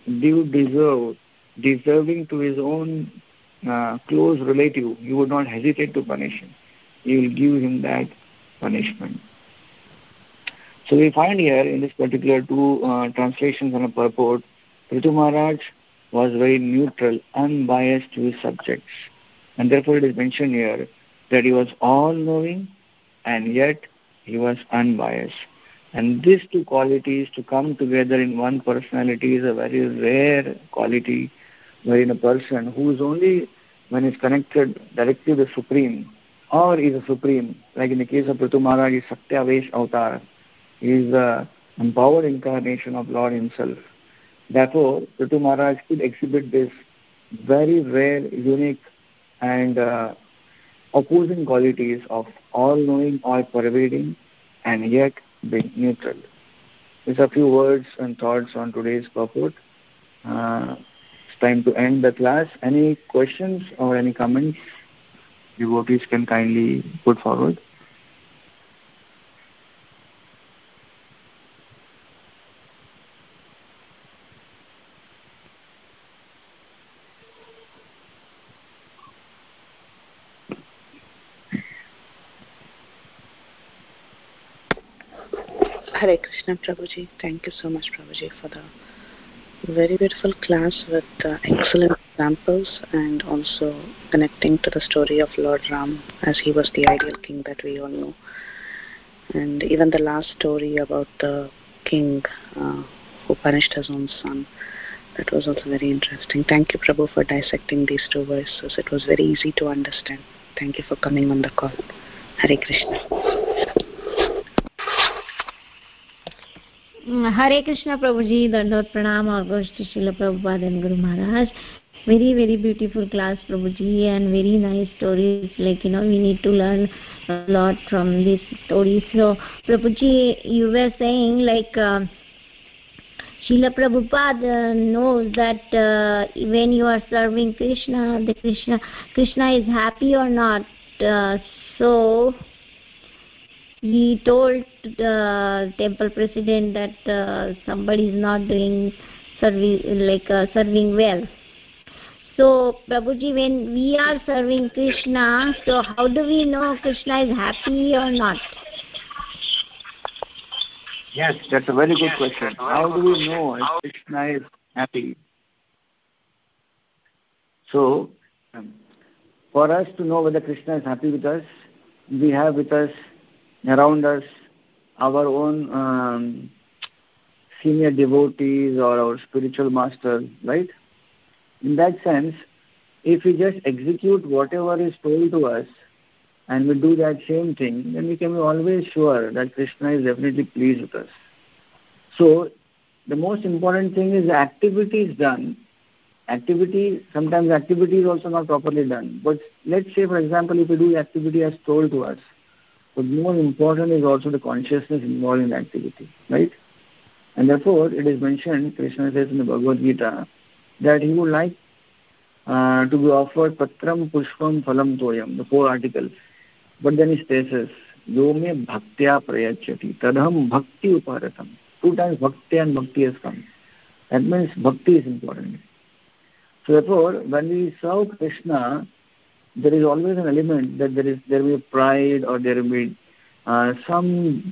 deserving to his own close relative, he would not hesitate to punish him. He will give him that punishment. So we find here in this particular two translations and a purport, Prithu Maharaj was very neutral, unbiased to his subjects. And therefore it is mentioned here that he was all-knowing and yet he was unbiased. And these two qualities to come together in one personality is a very rare quality, wherein a person who is only when is connected directly to the Supreme or is a Supreme, like in the case of Prithu Maharaj, is Satyavesh Avatar. He is the empowered incarnation of Lord himself. Therefore, Prithu Maharaj could exhibit this very rare, unique and opposing qualities of all-knowing, all-pervading, and yet being neutral. These are a few words and thoughts on today's purport. It's time to end the class. Any questions or any comments devotees can kindly put forward? Hare Krishna, Prabhuji. Thank you so much, Prabhuji, for the very beautiful class with excellent examples and also connecting to the story of Lord Ram as he was the ideal king that we all know. And even the last story about the king who punished his own son, that was also very interesting. Thank you, Prabhu, for dissecting these two verses. It was very easy to understand. Thank you for coming on the call. Hare Krishna. Hare Krishna, Prabhuji. Dandot Pranam, August Srila Prabhupada and Guru Maharaj. Very, very beautiful class, Prabhuji, and very nice stories. Like, we need to learn a lot from these stories. So, Prabhuji, you were saying, like, Srila Prabhupada knows that when you are serving Krishna, Krishna is happy or not. So he told the temple president that somebody is not doing serving well. So Prabhuji, when we are serving Krishna, so how do we know Krishna is happy or not? Yes, that's a very good question. How do we know if Krishna is happy? So, for us to know whether Krishna is happy with us, we have with us, around us, our own senior devotees or our spiritual master, right? In that sense, if we just execute whatever is told to us and we do that same thing, then we can be always sure that Krishna is definitely pleased with us. So, the most important thing is the activity is done. Sometimes activity is also not properly done. But let's say, for example, if we do the activity as told to us, but more important is also the consciousness involved in the activity, right? And therefore, it is mentioned, Krishna says in the Bhagavad Gita, that he would like to be offered Patram, Pushpam, Phalam, Toyam, the 4 articles. But then he says, Yo me bhaktya prayachati, tadham bhakti uparatam. 2 times bhakti and bhakti has come. That means bhakti is important. So therefore, when we serve Krishna, there is always an element that there will be pride or there will be some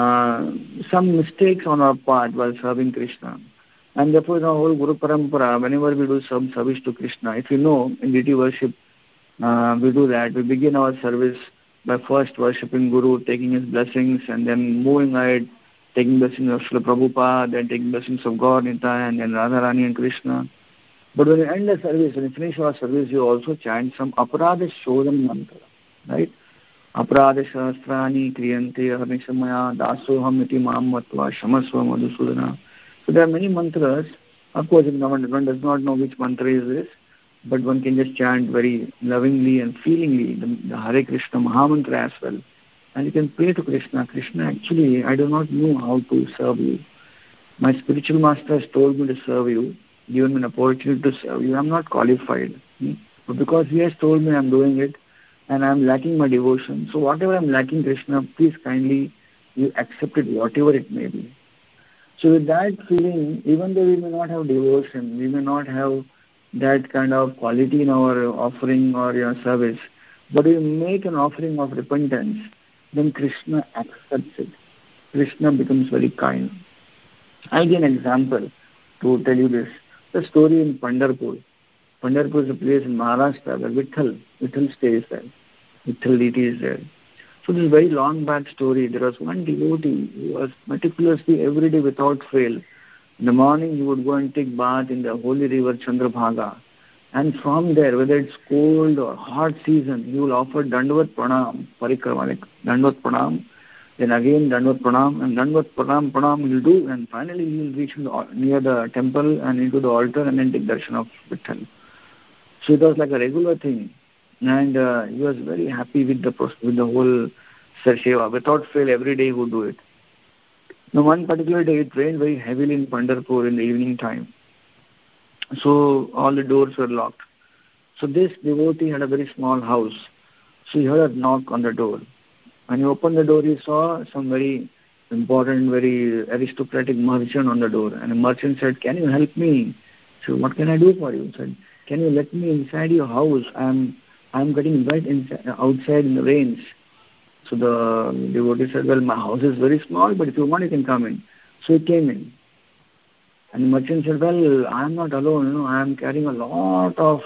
mistakes on our part while serving Krishna. And therefore, in our whole Guru Parampara, whenever we do some service to Krishna, if you know, in deity worship, we do that. We begin our service by first worshipping Guru, taking his blessings, and then moving ahead, taking blessings of Srila Prabhupada, then taking blessings of God, Nita, and then Radharani and Krishna. But when you end the service, when you finish our service, you also chant some Aparadha Shodham mantra, right? Aparadha Shahasrani Kriyante Harnishamaya Dasoham Iti Mam Matva Shamasva Madhusudana. So there are many mantras. Of course, if one does not know which mantra is this, but one can just chant very lovingly and feelingly the Hare Krishna Mahamantra as well. And you can pray to Krishna. Krishna, actually, I do not know how to serve you. My spiritual master has told me to serve you, given me an opportunity to serve you. I am not qualified. But because he has told me I am doing it, and I am lacking my devotion. So whatever I am lacking, Krishna, please kindly you accept it, whatever it may be. So with that feeling, even though we may not have devotion, we may not have that kind of quality in our offering or your service, but we make an offering of repentance, then Krishna accepts it. Krishna becomes very kind. I'll give an example to tell you this. The story in Pandharpur. Pandharpur is a place in Maharashtra where Vitthal stays there. Vitthal deity is there. So this is a very long back story. There was one devotee who was meticulously every day without fail. In the morning he would go and take bath in the holy river Chandrabhaga. And from there, whether it's cold or hot season, he will offer Dandavat Pranam, Parikrama, like Dandavat Pranam Then again Dandvat Pranam, and Dandvat Pranam he will do, and finally he will reach near the temple and into the altar and then take darshan of Vitthal. So it was like a regular thing, and he was very happy with the whole Seva. Without fail, every day he would do it. Now one particular day it rained very heavily in Pandharpur in the evening time. So all the doors were locked. So this devotee had a very small house. So he heard a knock on the door. When he opened the door, he saw some very important, very aristocratic merchant on the door. And the merchant said, "Can you help me?" So what can I do for you? He said, "Can you let me inside your house? I'm getting wet outside in the rains." So the devotee said, "Well, my house is very small, but if you want, you can come in." So he came in. And the merchant said, "Well, I'm not alone. I'm carrying a lot of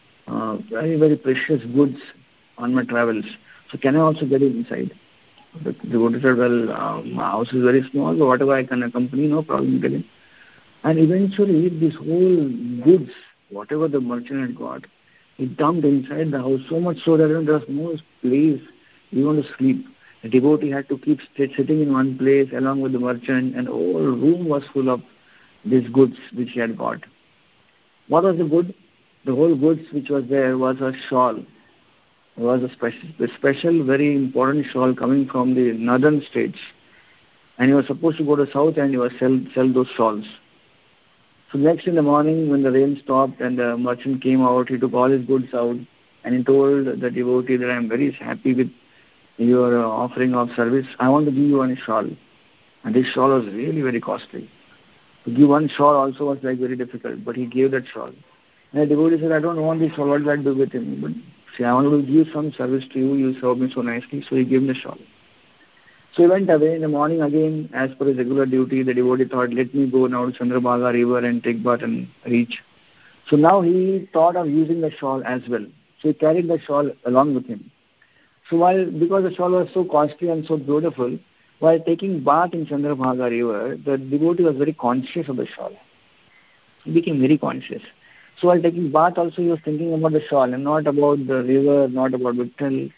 very, very precious goods on my travels. So can I also get inside?" The devotee said, "Well, my house is very small, but whatever I can accompany, no problem, get in." And eventually, this whole goods, whatever the merchant had got, he dumped inside the house, so much so that there was no place even to sleep. The devotee had to keep sitting in one place along with the merchant, and the whole room was full of these goods which he had got. What was the good? The whole goods which was there was a shawl. It was a special, very important shawl coming from the northern states. And he was supposed to go to south and he was sell those shawls. So next in the morning when the rain stopped and the merchant came out, he took all his goods out and he told the devotee that "I'm very happy with your offering of service. I want to give you one shawl." And this shawl was really very costly. To give one shawl also was like very difficult, but he gave that shawl. And the devotee said, "I don't want this shawl, what will I do with him? But see, I want to give some service to you, you serve me so nicely." So he gave him the shawl. So he went away in the morning again, as per his regular duty. The devotee thought, "Let me go now to Chandrabhaga river and take bath and reach." So now he thought of using the shawl as well. So he carried the shawl along with him. So because the shawl was so costly and so beautiful, while taking bath in Chandrabhaga river, the devotee was very conscious of the shawl. He became very conscious. So while taking bath also he was thinking about the shawl and not about the river, not about Vitthal.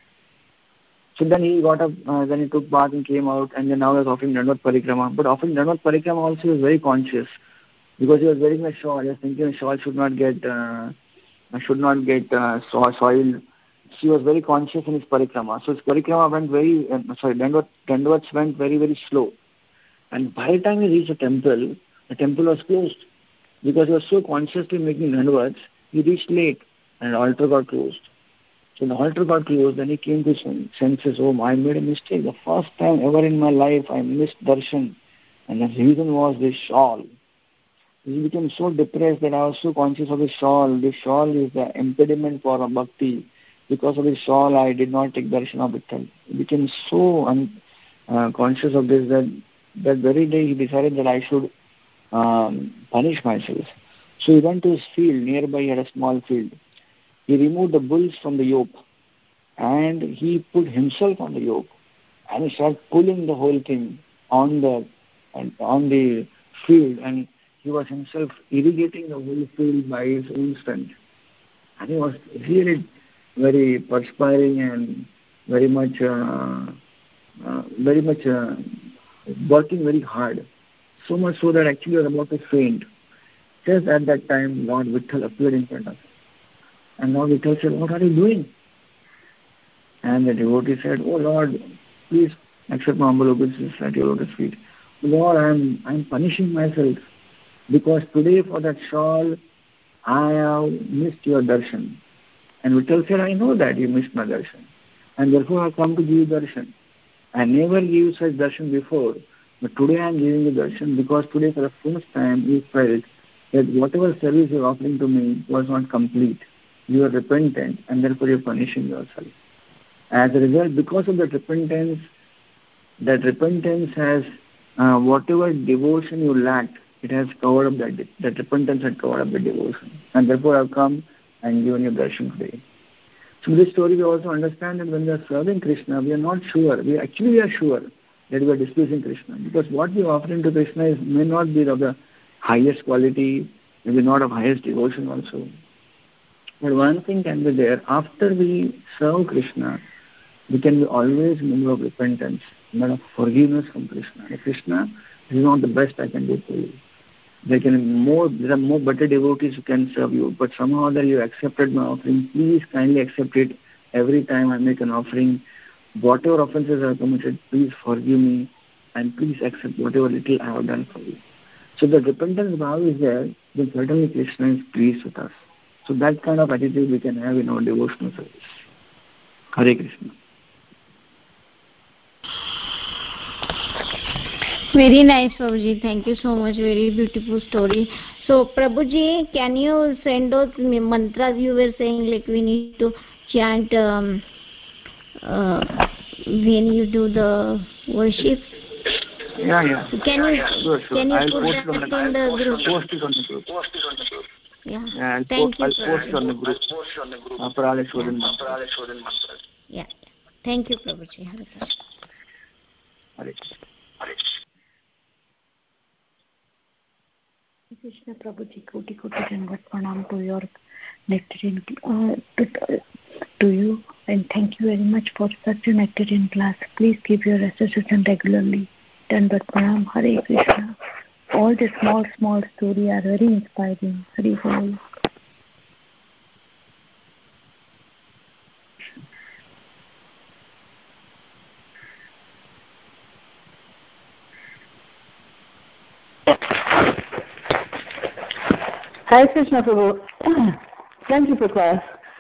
So then he got up, then he took bath and came out, and then now he was offering Dandvat Parikrama. But offering Dandvat Parikrama also he was very conscious because he was wearing the shawl. He was thinking the shawl should not get soiled. He was very conscious in his Parikrama. So his Parikrama went Dandvats went very, very slow. And by the time he reached the temple was closed. Because he was so consciously making Dandvats, he reached late and the altar got closed. So the altar got closed, then he came to his senses, "Oh, I made a mistake. The first time ever in my life I missed darshan. And the reason was this shawl." He became so depressed that I was so conscious of the shawl. This shawl is the impediment for a bhakti. Because of this shawl, I did not take darshan of Vitthal. He became so conscious of this that very day he decided that I should punish myself. So he went to his field. Nearby he had a small field. He removed the bulls from the yoke and he put himself on the yoke and he started pulling the whole thing on the field, and he was himself irrigating the whole field by his own strength. And he was really very perspiring and very much working very hard. So much so that actually he was about to faint. Just at that time, Lord Vitthal appeared in front of him. And Lord Vitthal said, "What are you doing?" And the devotee said, "Oh Lord, please accept my humble obeisance at your lotus feet. Lord, I'm punishing myself because today for that shawl, I have missed your darshan." And Vitthal said, "I know that you missed my darshan. And therefore I have come to give you darshan. I never gave such darshan before, but today I am giving you darshan because today for the first time you felt that whatever service you are offering to me was not complete. You are repentant and therefore you are punishing yourself. As a result, because of that repentance has, whatever devotion you lacked, it has covered up that repentance had covered up the devotion. And therefore I have come and given you darshan today." So with this story we also understand that when we are serving Krishna, we are not sure. We are sure that we are displeasing Krishna. Because what we are offering to Krishna may not be of the highest quality, maybe not of highest devotion also. But one thing can be there. After we serve Krishna, we can be always in the mood of repentance. lot of forgiveness from Krishna. Like, Krishna, this is not the best I can do for you. There are more better devotees who can serve you, but somehow that you accepted my offering. Please kindly accept it every time I make an offering. Whatever offenses I have committed, please forgive me, and please accept whatever little I have done for you. So the repentance vow is there, then certainly Krishna is pleased with us. So that kind of attitude we can have in our devotional service. Hare Krishna. Very nice, Prabhuji. Thank you so much. Very beautiful story. So, Prabhuji, can you send those mantras you were saying, like we need to chant when you do the worship? Yeah. So can you Sure. can you I'll put post that it on in the group? Post it on the group. Yeah. I'll Thank you. post it on the group. Yeah. Thank you, Prabhuji. Hare Krishna. Hare Krishna. Krishna Prabhuji, Koti Dandavat Pranam to your nectarian to you, and thank you very much for such a nectarian class. Please keep your association regularly. Dandavat Pranam. Hare Krishna. All the small stories are very inspiring. Hare Krishna. Hare Krishna, Prabhu. Thank you for class.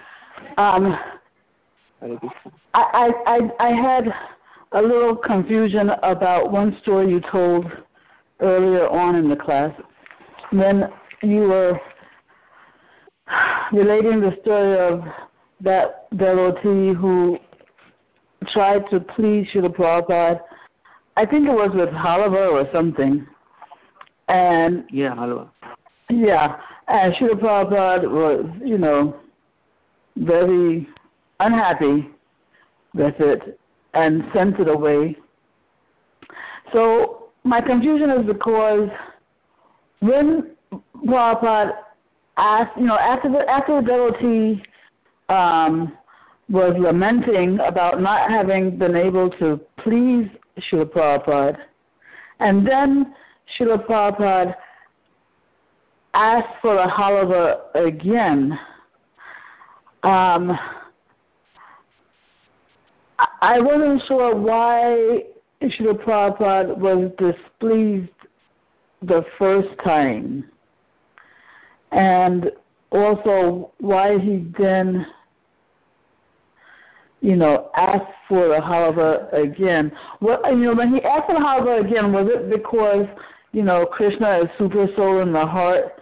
I had a little confusion about one story you told earlier on in the class when you were relating the story of that devotee who tried to please Srila Prabhupada. I think it was with halva or something. And yeah, halva. Yeah, and Srila Prabhupada was, very unhappy with it and sent it away. So my confusion is because when Prabhupada asked, after the devotee was lamenting about not having been able to please Srila Prabhupada, and then Srila Prabhupada asked for a halva again, I wasn't sure why Srila Prabhupada was displeased the first time, and also why he then, asked for the halva again. When he asked for the halva again, was it because, Krishna is super soul in the heart,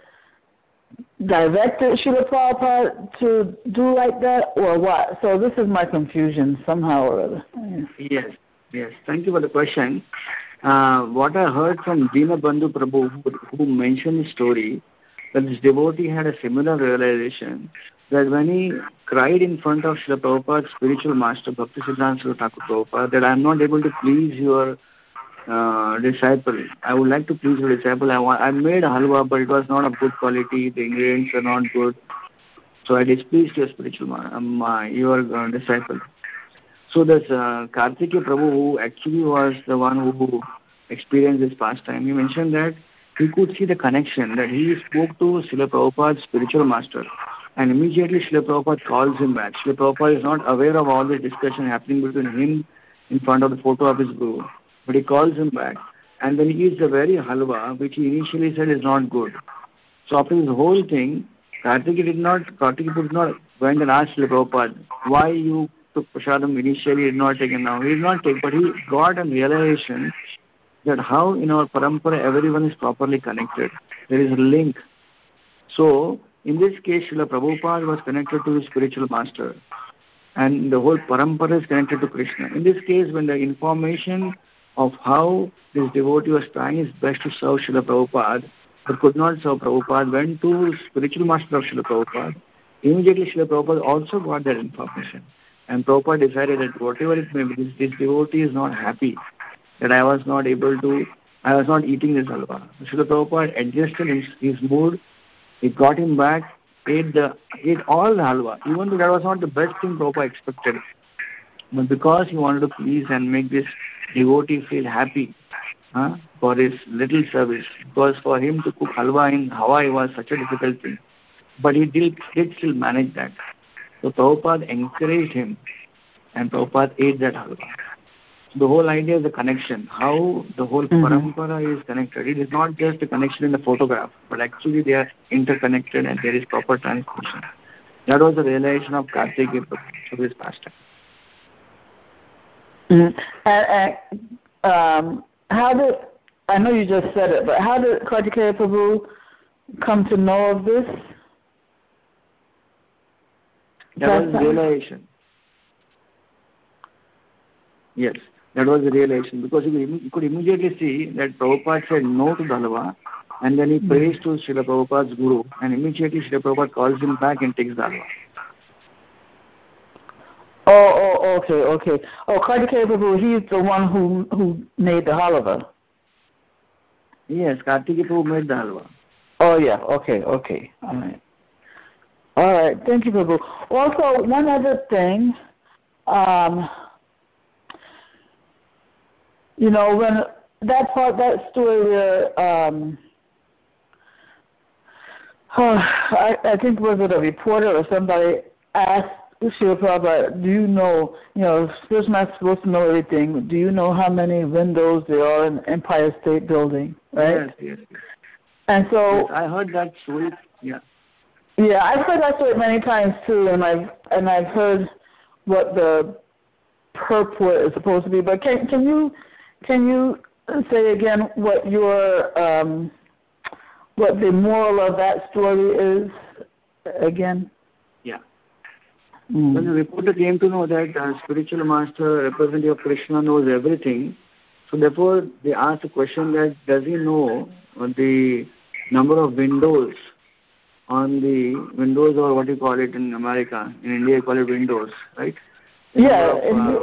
directed Srila Prabhupada to do like that, or what? So this is my confusion somehow or other. Yes. Thank you for the question. What I heard from Dinabandhu Prabhu, who mentioned the story, that this devotee had a similar realization that when he cried in front of Srila Prabhupada's spiritual master, Bhaktisiddhanta Saraswati Thakur Prabhupada, that I am not able to please your disciple. I would like to please your disciple. I made halwa, but it was not of good quality. The ingredients were not good. So I displeased your spiritual your disciple. So this Kartikeya Prabhu, who actually was the one who experienced this pastime, he mentioned that he could see the connection, that he spoke to Srila Prabhupada's spiritual master, and immediately Srila Prabhupada calls him back. Srila Prabhupada is not aware of all this discussion happening between him in front of the photo of his guru, but he calls him back, and then he eats the very halwa which he initially said is not good. So after this whole thing, Kartikeya did not went and asked Srila Prabhupada, why you took prasadam initially, did not take it now. He did not take, but he got a realization that how in our parampara everyone is properly connected. There is a link. So in this case, Srila Prabhupada was connected to his spiritual master, and the whole parampara is connected to Krishna. In this case, when the information of how this devotee was trying his best to serve Srila Prabhupada, but could not serve Prabhupada, went to spiritual master of Srila Prabhupada, immediately Srila Prabhupada also got that information. And Prabhupada decided that whatever it may be, this devotee is not happy that I was not eating this halwa. Srila Prabhupada adjusted his mood. He got him back, ate all the halwa, even though that was not the best thing Prabhupada expected. But because he wanted to please and make this devotee feel happy for his little service, because for him to cook halwa in Hawaii was such a difficult thing, but he did still manage that. So Prabhupada encouraged him, and Prabhupada ate that halwa. The whole idea is the connection, how the whole parampara is connected. It is not just a connection in the photograph, but actually they are interconnected and there is proper transmission. That was the realization of Kartikeya Prabhu through his pastime. How did, I know you just said it, but how did Kartikeya Prabhu come to know of this? That was the realization. Yes, that was the realization, because you could immediately see that Prabhupada said no to the halwa, and then he prays to Srila Prabhupada's guru, and immediately Srila Prabhupada calls him back and takes the halwa. Okay. Oh, Kartikeya Prabhu, he's the one who made the halwa. Yes, Kartikeya Prabhu made the halwa. Oh, yeah, okay. All right, thank you, Prabhu. Also, one other thing, when that story where, I think was it a reporter or somebody asked Srila Prabhupada, do you know, Spirit's not supposed to know everything. Do you know how many windows there are in the Empire State Building, right? Yes. And so... Yes, I heard that story, yeah. Yeah, I've heard that story many times too, and I've heard what the purport is supposed to be. But can you say again what what the moral of that story is again? Yeah. When the reporter came to know that spiritual master, representative of Krishna, knows everything, so therefore they asked the question that does he know the number of windows on the windows, or what you call it in America. In India you call it windows, right? Yeah.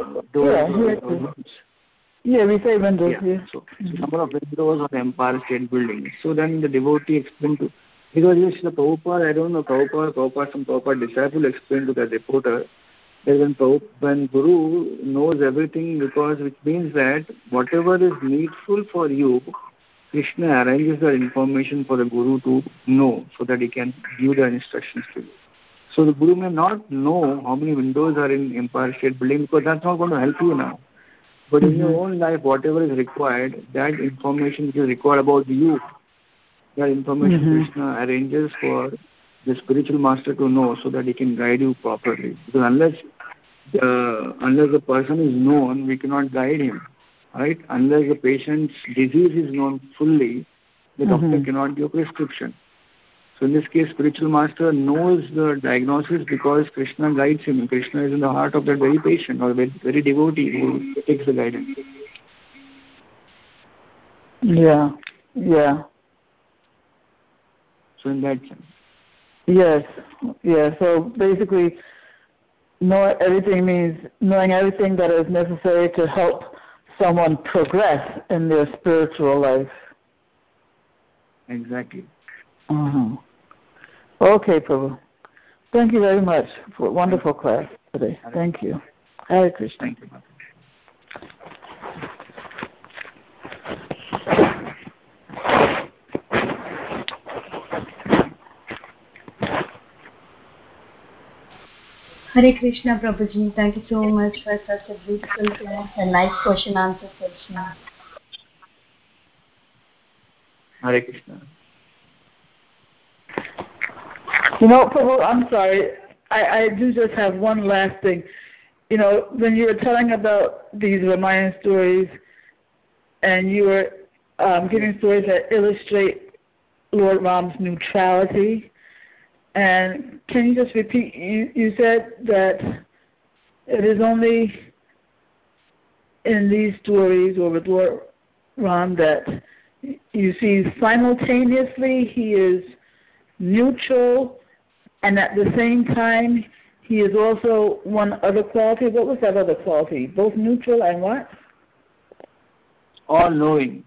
Yeah, we say windows. Yeah. So number of windows of the Empire State Building. So then the devotee explained to, because the Prabhupada, I don't know, some Prabhupada disciple explained to the reporter that when Guru knows everything, because which means that whatever is needful for you, Krishna arranges the information for the Guru to know, so that he can give the instructions to you. So the Guru may not know how many windows are in Empire State Building, because that's not going to help you now. But in your own life, whatever is required, that information which is required about you, that information Krishna arranges for the spiritual master to know, so that he can guide you properly. Because unless the person is known, we cannot guide him. Right? Unless the patient's disease is known fully, the doctor cannot give a prescription. So in this case, spiritual master knows the diagnosis because Krishna guides him. Krishna is in the heart of that very patient or very devotee who takes the guidance. Yeah. So in that sense. Yes. Yeah. So basically, knowing everything means knowing everything that is necessary to help someone progress in their spiritual life. Exactly. Okay, Prabhu. Thank you very much for a wonderful class today. Thank you. Hare Krishna. Thank you. Hare Krishna, Prabhuji. Thank you so much for such a beautiful class and nice question-answer session. Hare Krishna. Prabhu, I'm sorry. I do just have one last thing. When you were telling about these Ramayana stories, and you were giving stories that illustrate Lord Ram's neutrality, and can you just repeat? You said that it is only in these stories or with Lord Ram that you see simultaneously he is neutral, and at the same time he is also one other quality. What was that other quality? Both neutral and what? All-knowing.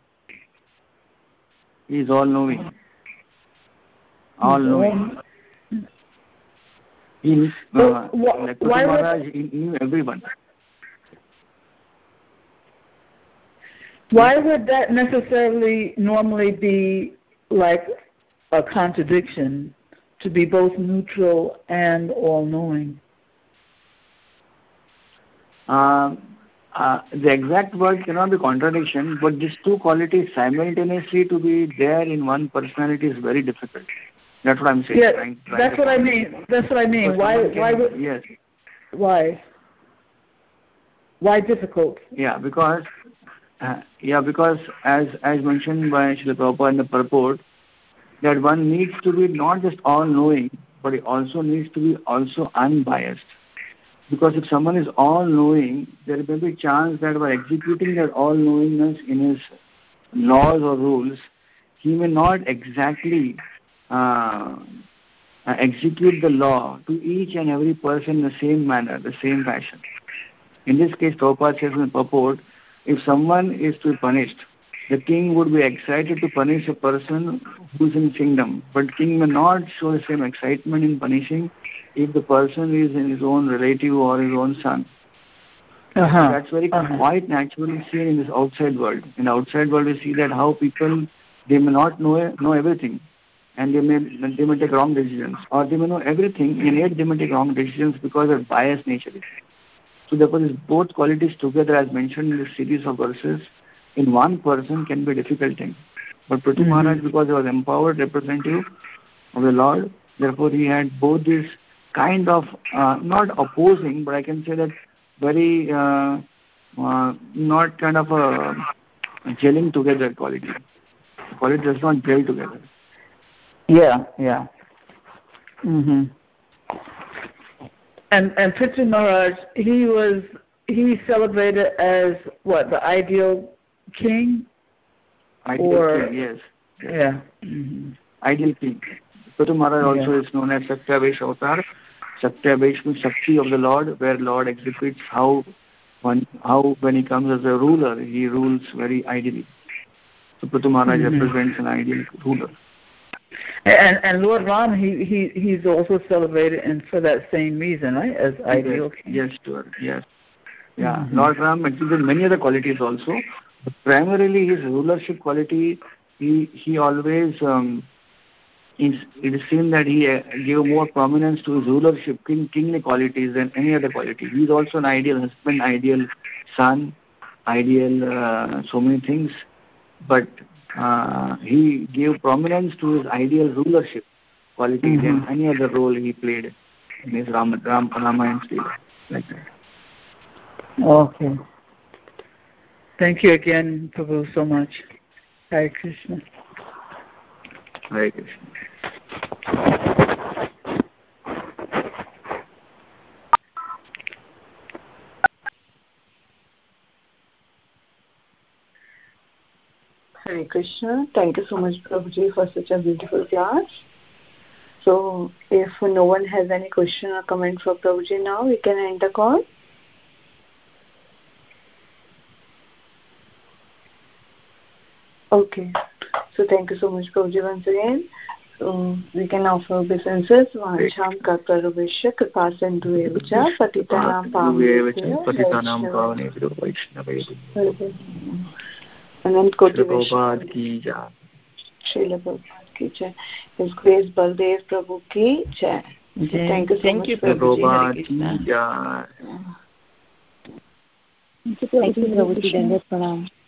He is all-knowing. All-knowing. Like Maharaj, he knew everyone. Why would that necessarily normally be like a contradiction, to be both neutral and all-knowing? The exact word cannot be contradiction, but these two qualities simultaneously to be there in one personality is very difficult. That's what I'm saying. Yeah, that's what I mean. That's what I mean. Why? Yes. Why? Why difficult? Yeah, because as mentioned by Srila Prabhupada in the purport, that one needs to be not just all-knowing, but it also needs to be also unbiased. Because if someone is all-knowing, there may be a chance that by executing that all-knowingness in his laws or rules, he may not exactly execute the law to each and every person in the same manner, the same fashion. In this case, Prabhupada says in the purport, if someone is to be punished, the king would be excited to punish a person who's in kingdom, but king may not show the same excitement in punishing if the person is in his own relative or his own son. That's very quite naturally seen in this outside world. In the outside world, we see that how people, they may not know everything, and they may take wrong decisions, or they may know everything, and yet they may take wrong decisions because of biased nature. So therefore, these both qualities together, as mentioned in this series of verses, in one person can be a difficult thing. But Prithu Maharaj, because he was empowered representative of the Lord, therefore he had both this kind of, not opposing, but I can say that very, not kind of a gelling together quality. The quality does not gel together. Yeah. And Prithu Maharaj, he celebrated as what, the ideal king? Ideal king, yes. Yeah. Ideal king. Prithu Maharaj also is known as Satyavesh Avatar. Satyavesh means Shakti of the Lord, where Lord exhibits how when he comes as a ruler, he rules very ideally. So Prithu Maharaj represents an ideal ruler. And Lord Ram, he's also celebrated, and for that same reason, right, as ideal king. Yes, sure. Yes. Yeah. Lord Ram exhibits many other qualities also, but primarily his rulership quality, he always it is seen that he gave more prominence to his rulership, kingly qualities than any other quality. He is also an ideal husband, ideal son, ideal so many things, but he gave prominence to his ideal rulership quality than any other role he played in his Ramayana story. Like that. Okay. Thank you again, Prabhu, so much. Hare Krishna. Hare Krishna. Hare Krishna. Thank you so much, Prabhuji, for such a beautiful class. So, if no one has any question or comment for Prabhuji now, we can end the call. Okay. So, thank you so much, Prabhuji, once again. So, we can offer obeisances. Vancham kartarubhishya kripasendu evacha patitanam pavanebhyo Vaishnavebhyo Anant Koti Prabhupada ki jai. Srila Prabhupada ki jai. His Grace Baldev Prabhu ki jai. Thank you so much, Prabhupada ki jai. Thank you, Prabhuji. Pranam.